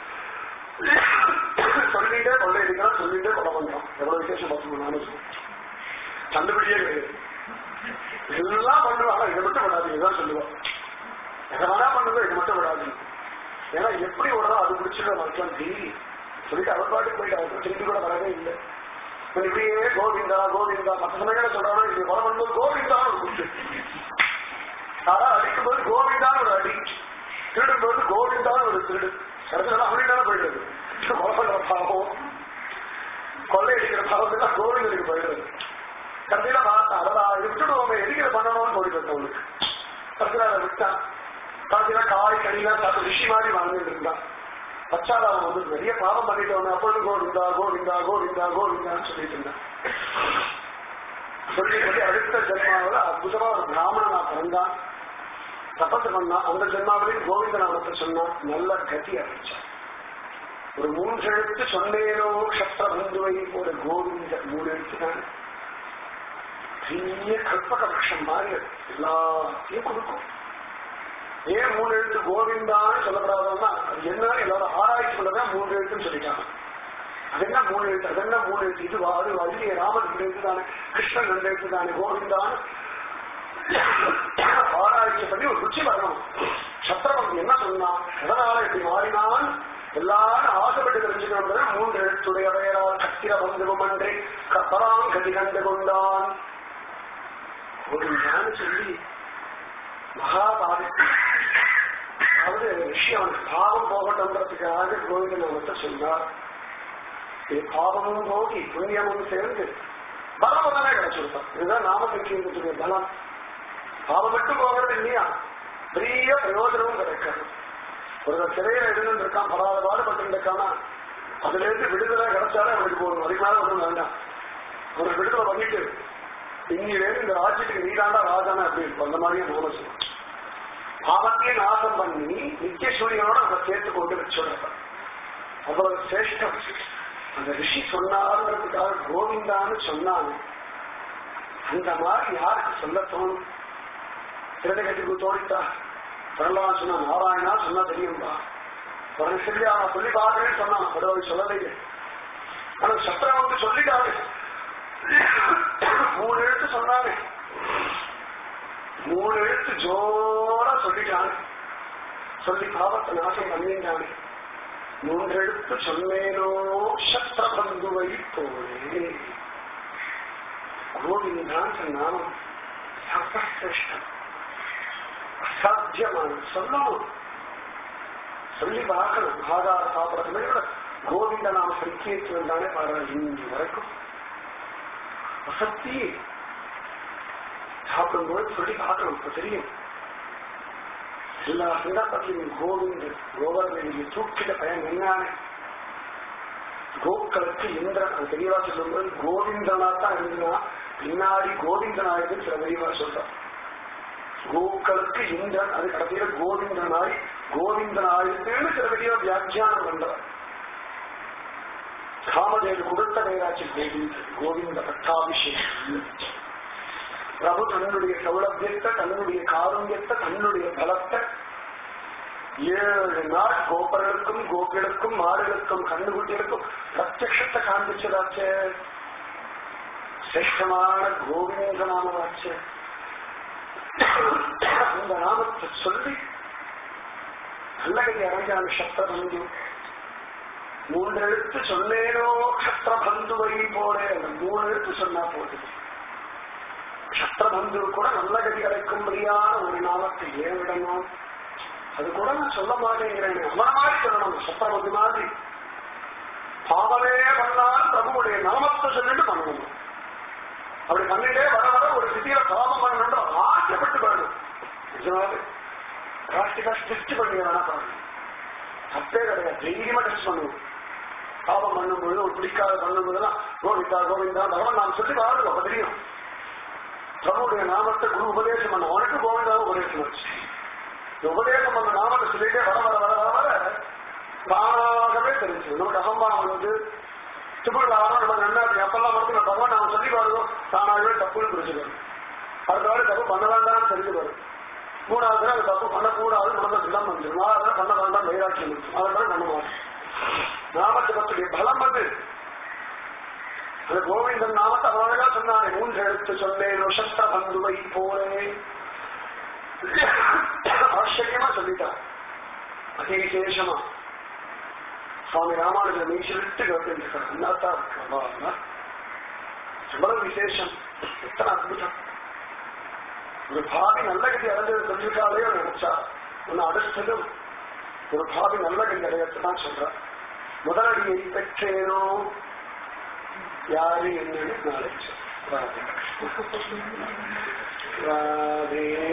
சொல்லிட்டே கொள்ளை அடிக்கிறான், சொல்லிட்டே கொலை பண்றான். எவ்வளவு விசேஷம் பார்த்துக்கணும். நானும் கண்டுபிடியே கிடையாது. எல்லாம் பண்ணுவாங்க, இதை மட்டும் விடாது இதுதான் சொல்லுவான். எதை வேணா பண்ணுவோம், இதை மட்டும் விடாது. ஏன்னா எப்படி வரும் அது பிடிச்சிட மறுக்கலாம் டெய்லி சொல்லிட்டு அவர் பாட்டுக்கு போயிட்டு அவருக்கு திருப்பி கூட வரவே இல்லை. இப்படியே கோவிந்தா கோவிந்தா மற்ற சமயங்களை சொல்றாங்க. இது கொலை பண்ணும்போது கோவிந்தான்னு ஒரு குடிச்சு, ஆனா அடிக்கும் போது கோவிந்தான்னு ஒரு அடி, திருடும் போது கோவிந்தான்னு ஒரு திருடு. கடைசியா அப்படித்தானே போயிடுறது. கொலை பண்ற பாவம் கொள்ளை அடிக்கிற பாவத்துக்கு கோவிந்தனுக்கு போயிடுறது. கடைசியில பார்த்தா அதான் இது விட்டுடுவோமே எதுக்கிற பண்ணணும்னு ஓடி வந்தவங்களுக்கு. கடைசியில அதை விட்டான். கடைசியில காய் கனிலாம் சாப்பிட்டு ரிஷி மாதிரி வாழ்ந்துட்டு இருந்தான். பச்சாதாரம் வந்து நிறைய பாவம் பண்ணிட்டவங்க அப்பொழுது கோவிந்தா கோவிந்தா கோவிந்தா கோவிந்தான்னு சொல்லிட்டு இருந்தான். சொல்லி சொல்லி அடுத்த ஜென்மாவில் அற்புதமா ஒரு பிராமணனா பிறந்தான், தபத்து பண்ணான். அந்த ஜென்மாவிலையும் கோவிந்த நாமத்தை சொன்னான், நல்ல கதி அடைச்சான். ஒரு மூன்று எழுத்து சொன்னேனோ கஷத்திர பந்துவை போல கோவிந்த மூணு எழுத்து தான் பெரிய கல்பக பட்சம் மாதிரி எல்லாத்தையும் கொடுக்கும். ஏன் மூணு எழுத்து கோவிந்தான்னு சொல்லப்படாதோம்னா அது என்ன எல்லாரும் ஆராய்ச்சி பண்ணதான் மூன்று எழுத்துன்னு சொல்லிட்டாங்க. அது என்ன மூணு எழுத்து, அது என்ன மூணு எழுத்து, இது அது வள்ளிய ராமன் ரெண்டு எழுத்து தானே, கிருஷ்ணன் ரெண்டு எழுத்து தானே, கோவிந்தான்னு ஆராய்ச்சி பண்ணி ஒரு ருச்சி வரணும். சத்திரவன் என்ன சொன்னான், எதனால இப்படி மாறினான் எல்லாரும் ஆசைப்பட்டு தெரிஞ்சுக்கணும். மூன்று எழுத்துடைய பெயரால் கத்திர பந்துவம் அன்றே கப்பரான் கதி கண்டு கொண்டான் கோவிந்தான்னு சொல்லி மகாபாரதி. அதாவது விஷயம் அவனுக்கு பாவம் போகட்டும்ன்றதுக்காக கோவிந்த நாமத்தை சொன்னார். பாவமும் போகி புண்ணியமும் சேர்ந்து பலம் தானே கிடைச்சிருப்பான். இதுதான் நாமசங்கீர்த்தத்துடைய பலம். பாவம் மட்டும் போகிறது இல்லையா, பெரிய பிரயோஜனமும் கிடைக்காது. ஒரு சிறையில இருந்து இருக்கான், படாத பாடுபட்டு இருக்கானா, அதுல இருந்து விடுதலை கிடைச்சாலே அவனுக்கு போகணும். அதுக்கு மேல ஒன்றும் வேண்டாம். ஒரு விடுதலை பண்ணிட்டு இன்னிலேருந்து இந்த ராஜ்யத்துக்கு நீதாண்டா ராஜானா அப்படி இருக்கும். அந்த மாதிரியே நாம சொல்லுவோம். பாவத்தையே நாசம் பண்ணி நித்திய சூரியனோட அதை சேர்த்து கொண்டு வச்சுடுற அவ்வளவு சிரேஷ்டம். அந்த ரிஷி சொன்னாருன்றதுக்காக கோவிந்தான்னு சொன்னாங்க. அந்த மாதிரி யாருக்கு சொல்ல தோணும்? திருடகத்துக்கு தோணித்தா சொல்லலாம் சொன்னா நாராயணா சொன்னா தெரியும்பா. உடனே சொல்லி அவன் சொல்லி பாக்குறேன்னு சொன்னான், படுவாய் சொல்லலையே. ஆனா சத்திரம் வந்து சொல்லிட்டாரு, மூணு எழுத்து சொன்னாங்க, மூணு எழுத்து ஜோரா சொல்லிட்டாங்க. சொல்லி பாவத்தை நாசம் பண்ணிட்டாங்க. மூன்று எழுத்து சொன்னேனோ சத்திரபந்துவை போலே கோவிந்தான் நாமம் சர்வசிரேஷ்டம், அசாத்தியமான சொல்லணும். சொல்லி பார்க்கணும். ஆதார சாப்பிடறதுமே கூட கோவிந்த நாம சங்கீர்த்தம் தானே பாடுறாங்க இன்று வரைக்கும். வசத்தி சாப்பிடும்போது சொல்லி பார்க்கணும். இப்ப தெரியும் எல்லா சந்தர்ப்பத்திலையும் கோவிந்த கோவர்தனை தூக்கிட்ட பயன் என்னானே. கோக்களுக்கு இந்திரன் அது தெளிவா சொல்லும்போது கோவிந்தனா தான் இருந்தா பின்னாடி கோவிந்தனாயுது சில தெளிவா சொல்றான். கோக்களுக்கு இந்திரன் அது கடைசியில கோவிந்தனாய் கோவிந்தனாயுதுன்னு சில தெளிவா வியாக்கியானம் பண்றார். காமதேவி கொடுத்த நேராட்சி கோவிந்த கோவிந்த பட்டாபிஷேகம். பிரபு தன்னுடைய சௌலபியத்தை, தன்னுடைய காருண்யத்தை, தன்னுடைய பலத்தை ஏழு நாள் கோபர்களுக்கும் கோபிகளுக்கும் மாடுகளுக்கும் கண்ணுகுட்டிகளுக்கும் பிரத்யக்ஷத்தை காண்பிச்சதாச்சே. சிரேஷ்டமான கோவிந்த நாமமாச்சு. அந்த நாமத்தை சொல்லி நல்லகதி அடைஞ்சான் சத்ரபந்து. மூன்று எழுத்து சொன்னேனோ சத்ரபந்துவை போல, அந்த மூணு எழுத்து சொன்னா போகுது. சத்ரபந்து கூட நல்லகதி அடைக்கும்படியான ஒரு நாமத்தை ஏன் விடணும்? அது கூட நான் சொல்ல மாட்டேங்கிறேன். அவனமாய் சொல்லணும். சத்ரபந்து மாதிரி பாவமே பண்ணால் பிரபுடைய நாமத்தை சொல்லிட்டு பண்ணணும். அப்படி பண்ணிட்டே வர வர ஒரு சிட்டியில பாவம் பண்ணணும் ஆசைப்பட்டு பண்ணணும். நிஜமாவே பிராக்டிகா டெஸ்ட் பண்ணி வேணா பண்ணணும். தப்பே கிடையாது. தைரியமா டெஸ்ட் பண்ணுவோம். பாவம் பண்ணும்போது ஒரு பிடிக்காத பண்ணும்போதுலாம் கோவிந்தா கோவிந்தா பகவான் நாம் சொல்லி வாழும். அப்ப தெரியும் பிரபுடைய நாமத்தை குரு உபதேசம் பண்ண உனக்கு கோவிந்தாவும் உபதேசம் வச்சு உபதேசம் பண்ண நாமத்தை சொல்லிட்டே வர வர வர வர வர தானாகவே தெரிஞ்சு நமக்கு அகம்பாவம் வந்து திருப்பூர் ஆரோ நம்ம நன்னாச்சு அப்பெல்லாம் வந்து பகவான் நாம சொல்லி பாருவோம் தானாகவே தப்புன்னு புரிஞ்சுக்கணும். அடுத்த வாரம் தப்பு பண்ண வேண்டாம்னு தெரிஞ்சு வரும். மூணாவது அது தப்பு பண்ணக்கூடாது மனதில் இல்லாம வந்துடும். நாலாவது பண்ண வேண்டாம் வைராட்சியம் இருக்கும். அதனால பண்ண மாட்டோம். நாமத்தை பற்றிய பலம் அது. அந்த கோவிந்தன் நாமத்தை அழகா சொன்னானே மூன்று எழுத்து சொன்னேன் சத்த பந்துவை போலே ஆச்சரியமா சொல்லிட்டான். அதிவிசேஷமா சுவாமி ராமானுஜர் மீசிலிட்டு கேட்டுருக்காரு. என்னத்தான் இருக்கு எவ்வளவு விசேஷம், எத்தனை அற்புதம். ஒரு பாவி நல்ல கதி அடைஞ்சது சொல்லிருக்காலே நினைச்சா ஒன்னு அடுத்ததும் ஒரு பாவி நல்ல கதி அடையத்தான் சொல்ற. முதலடியை பெற்றேனோ யாரு என்னன்னு நாளை ராதே ராதே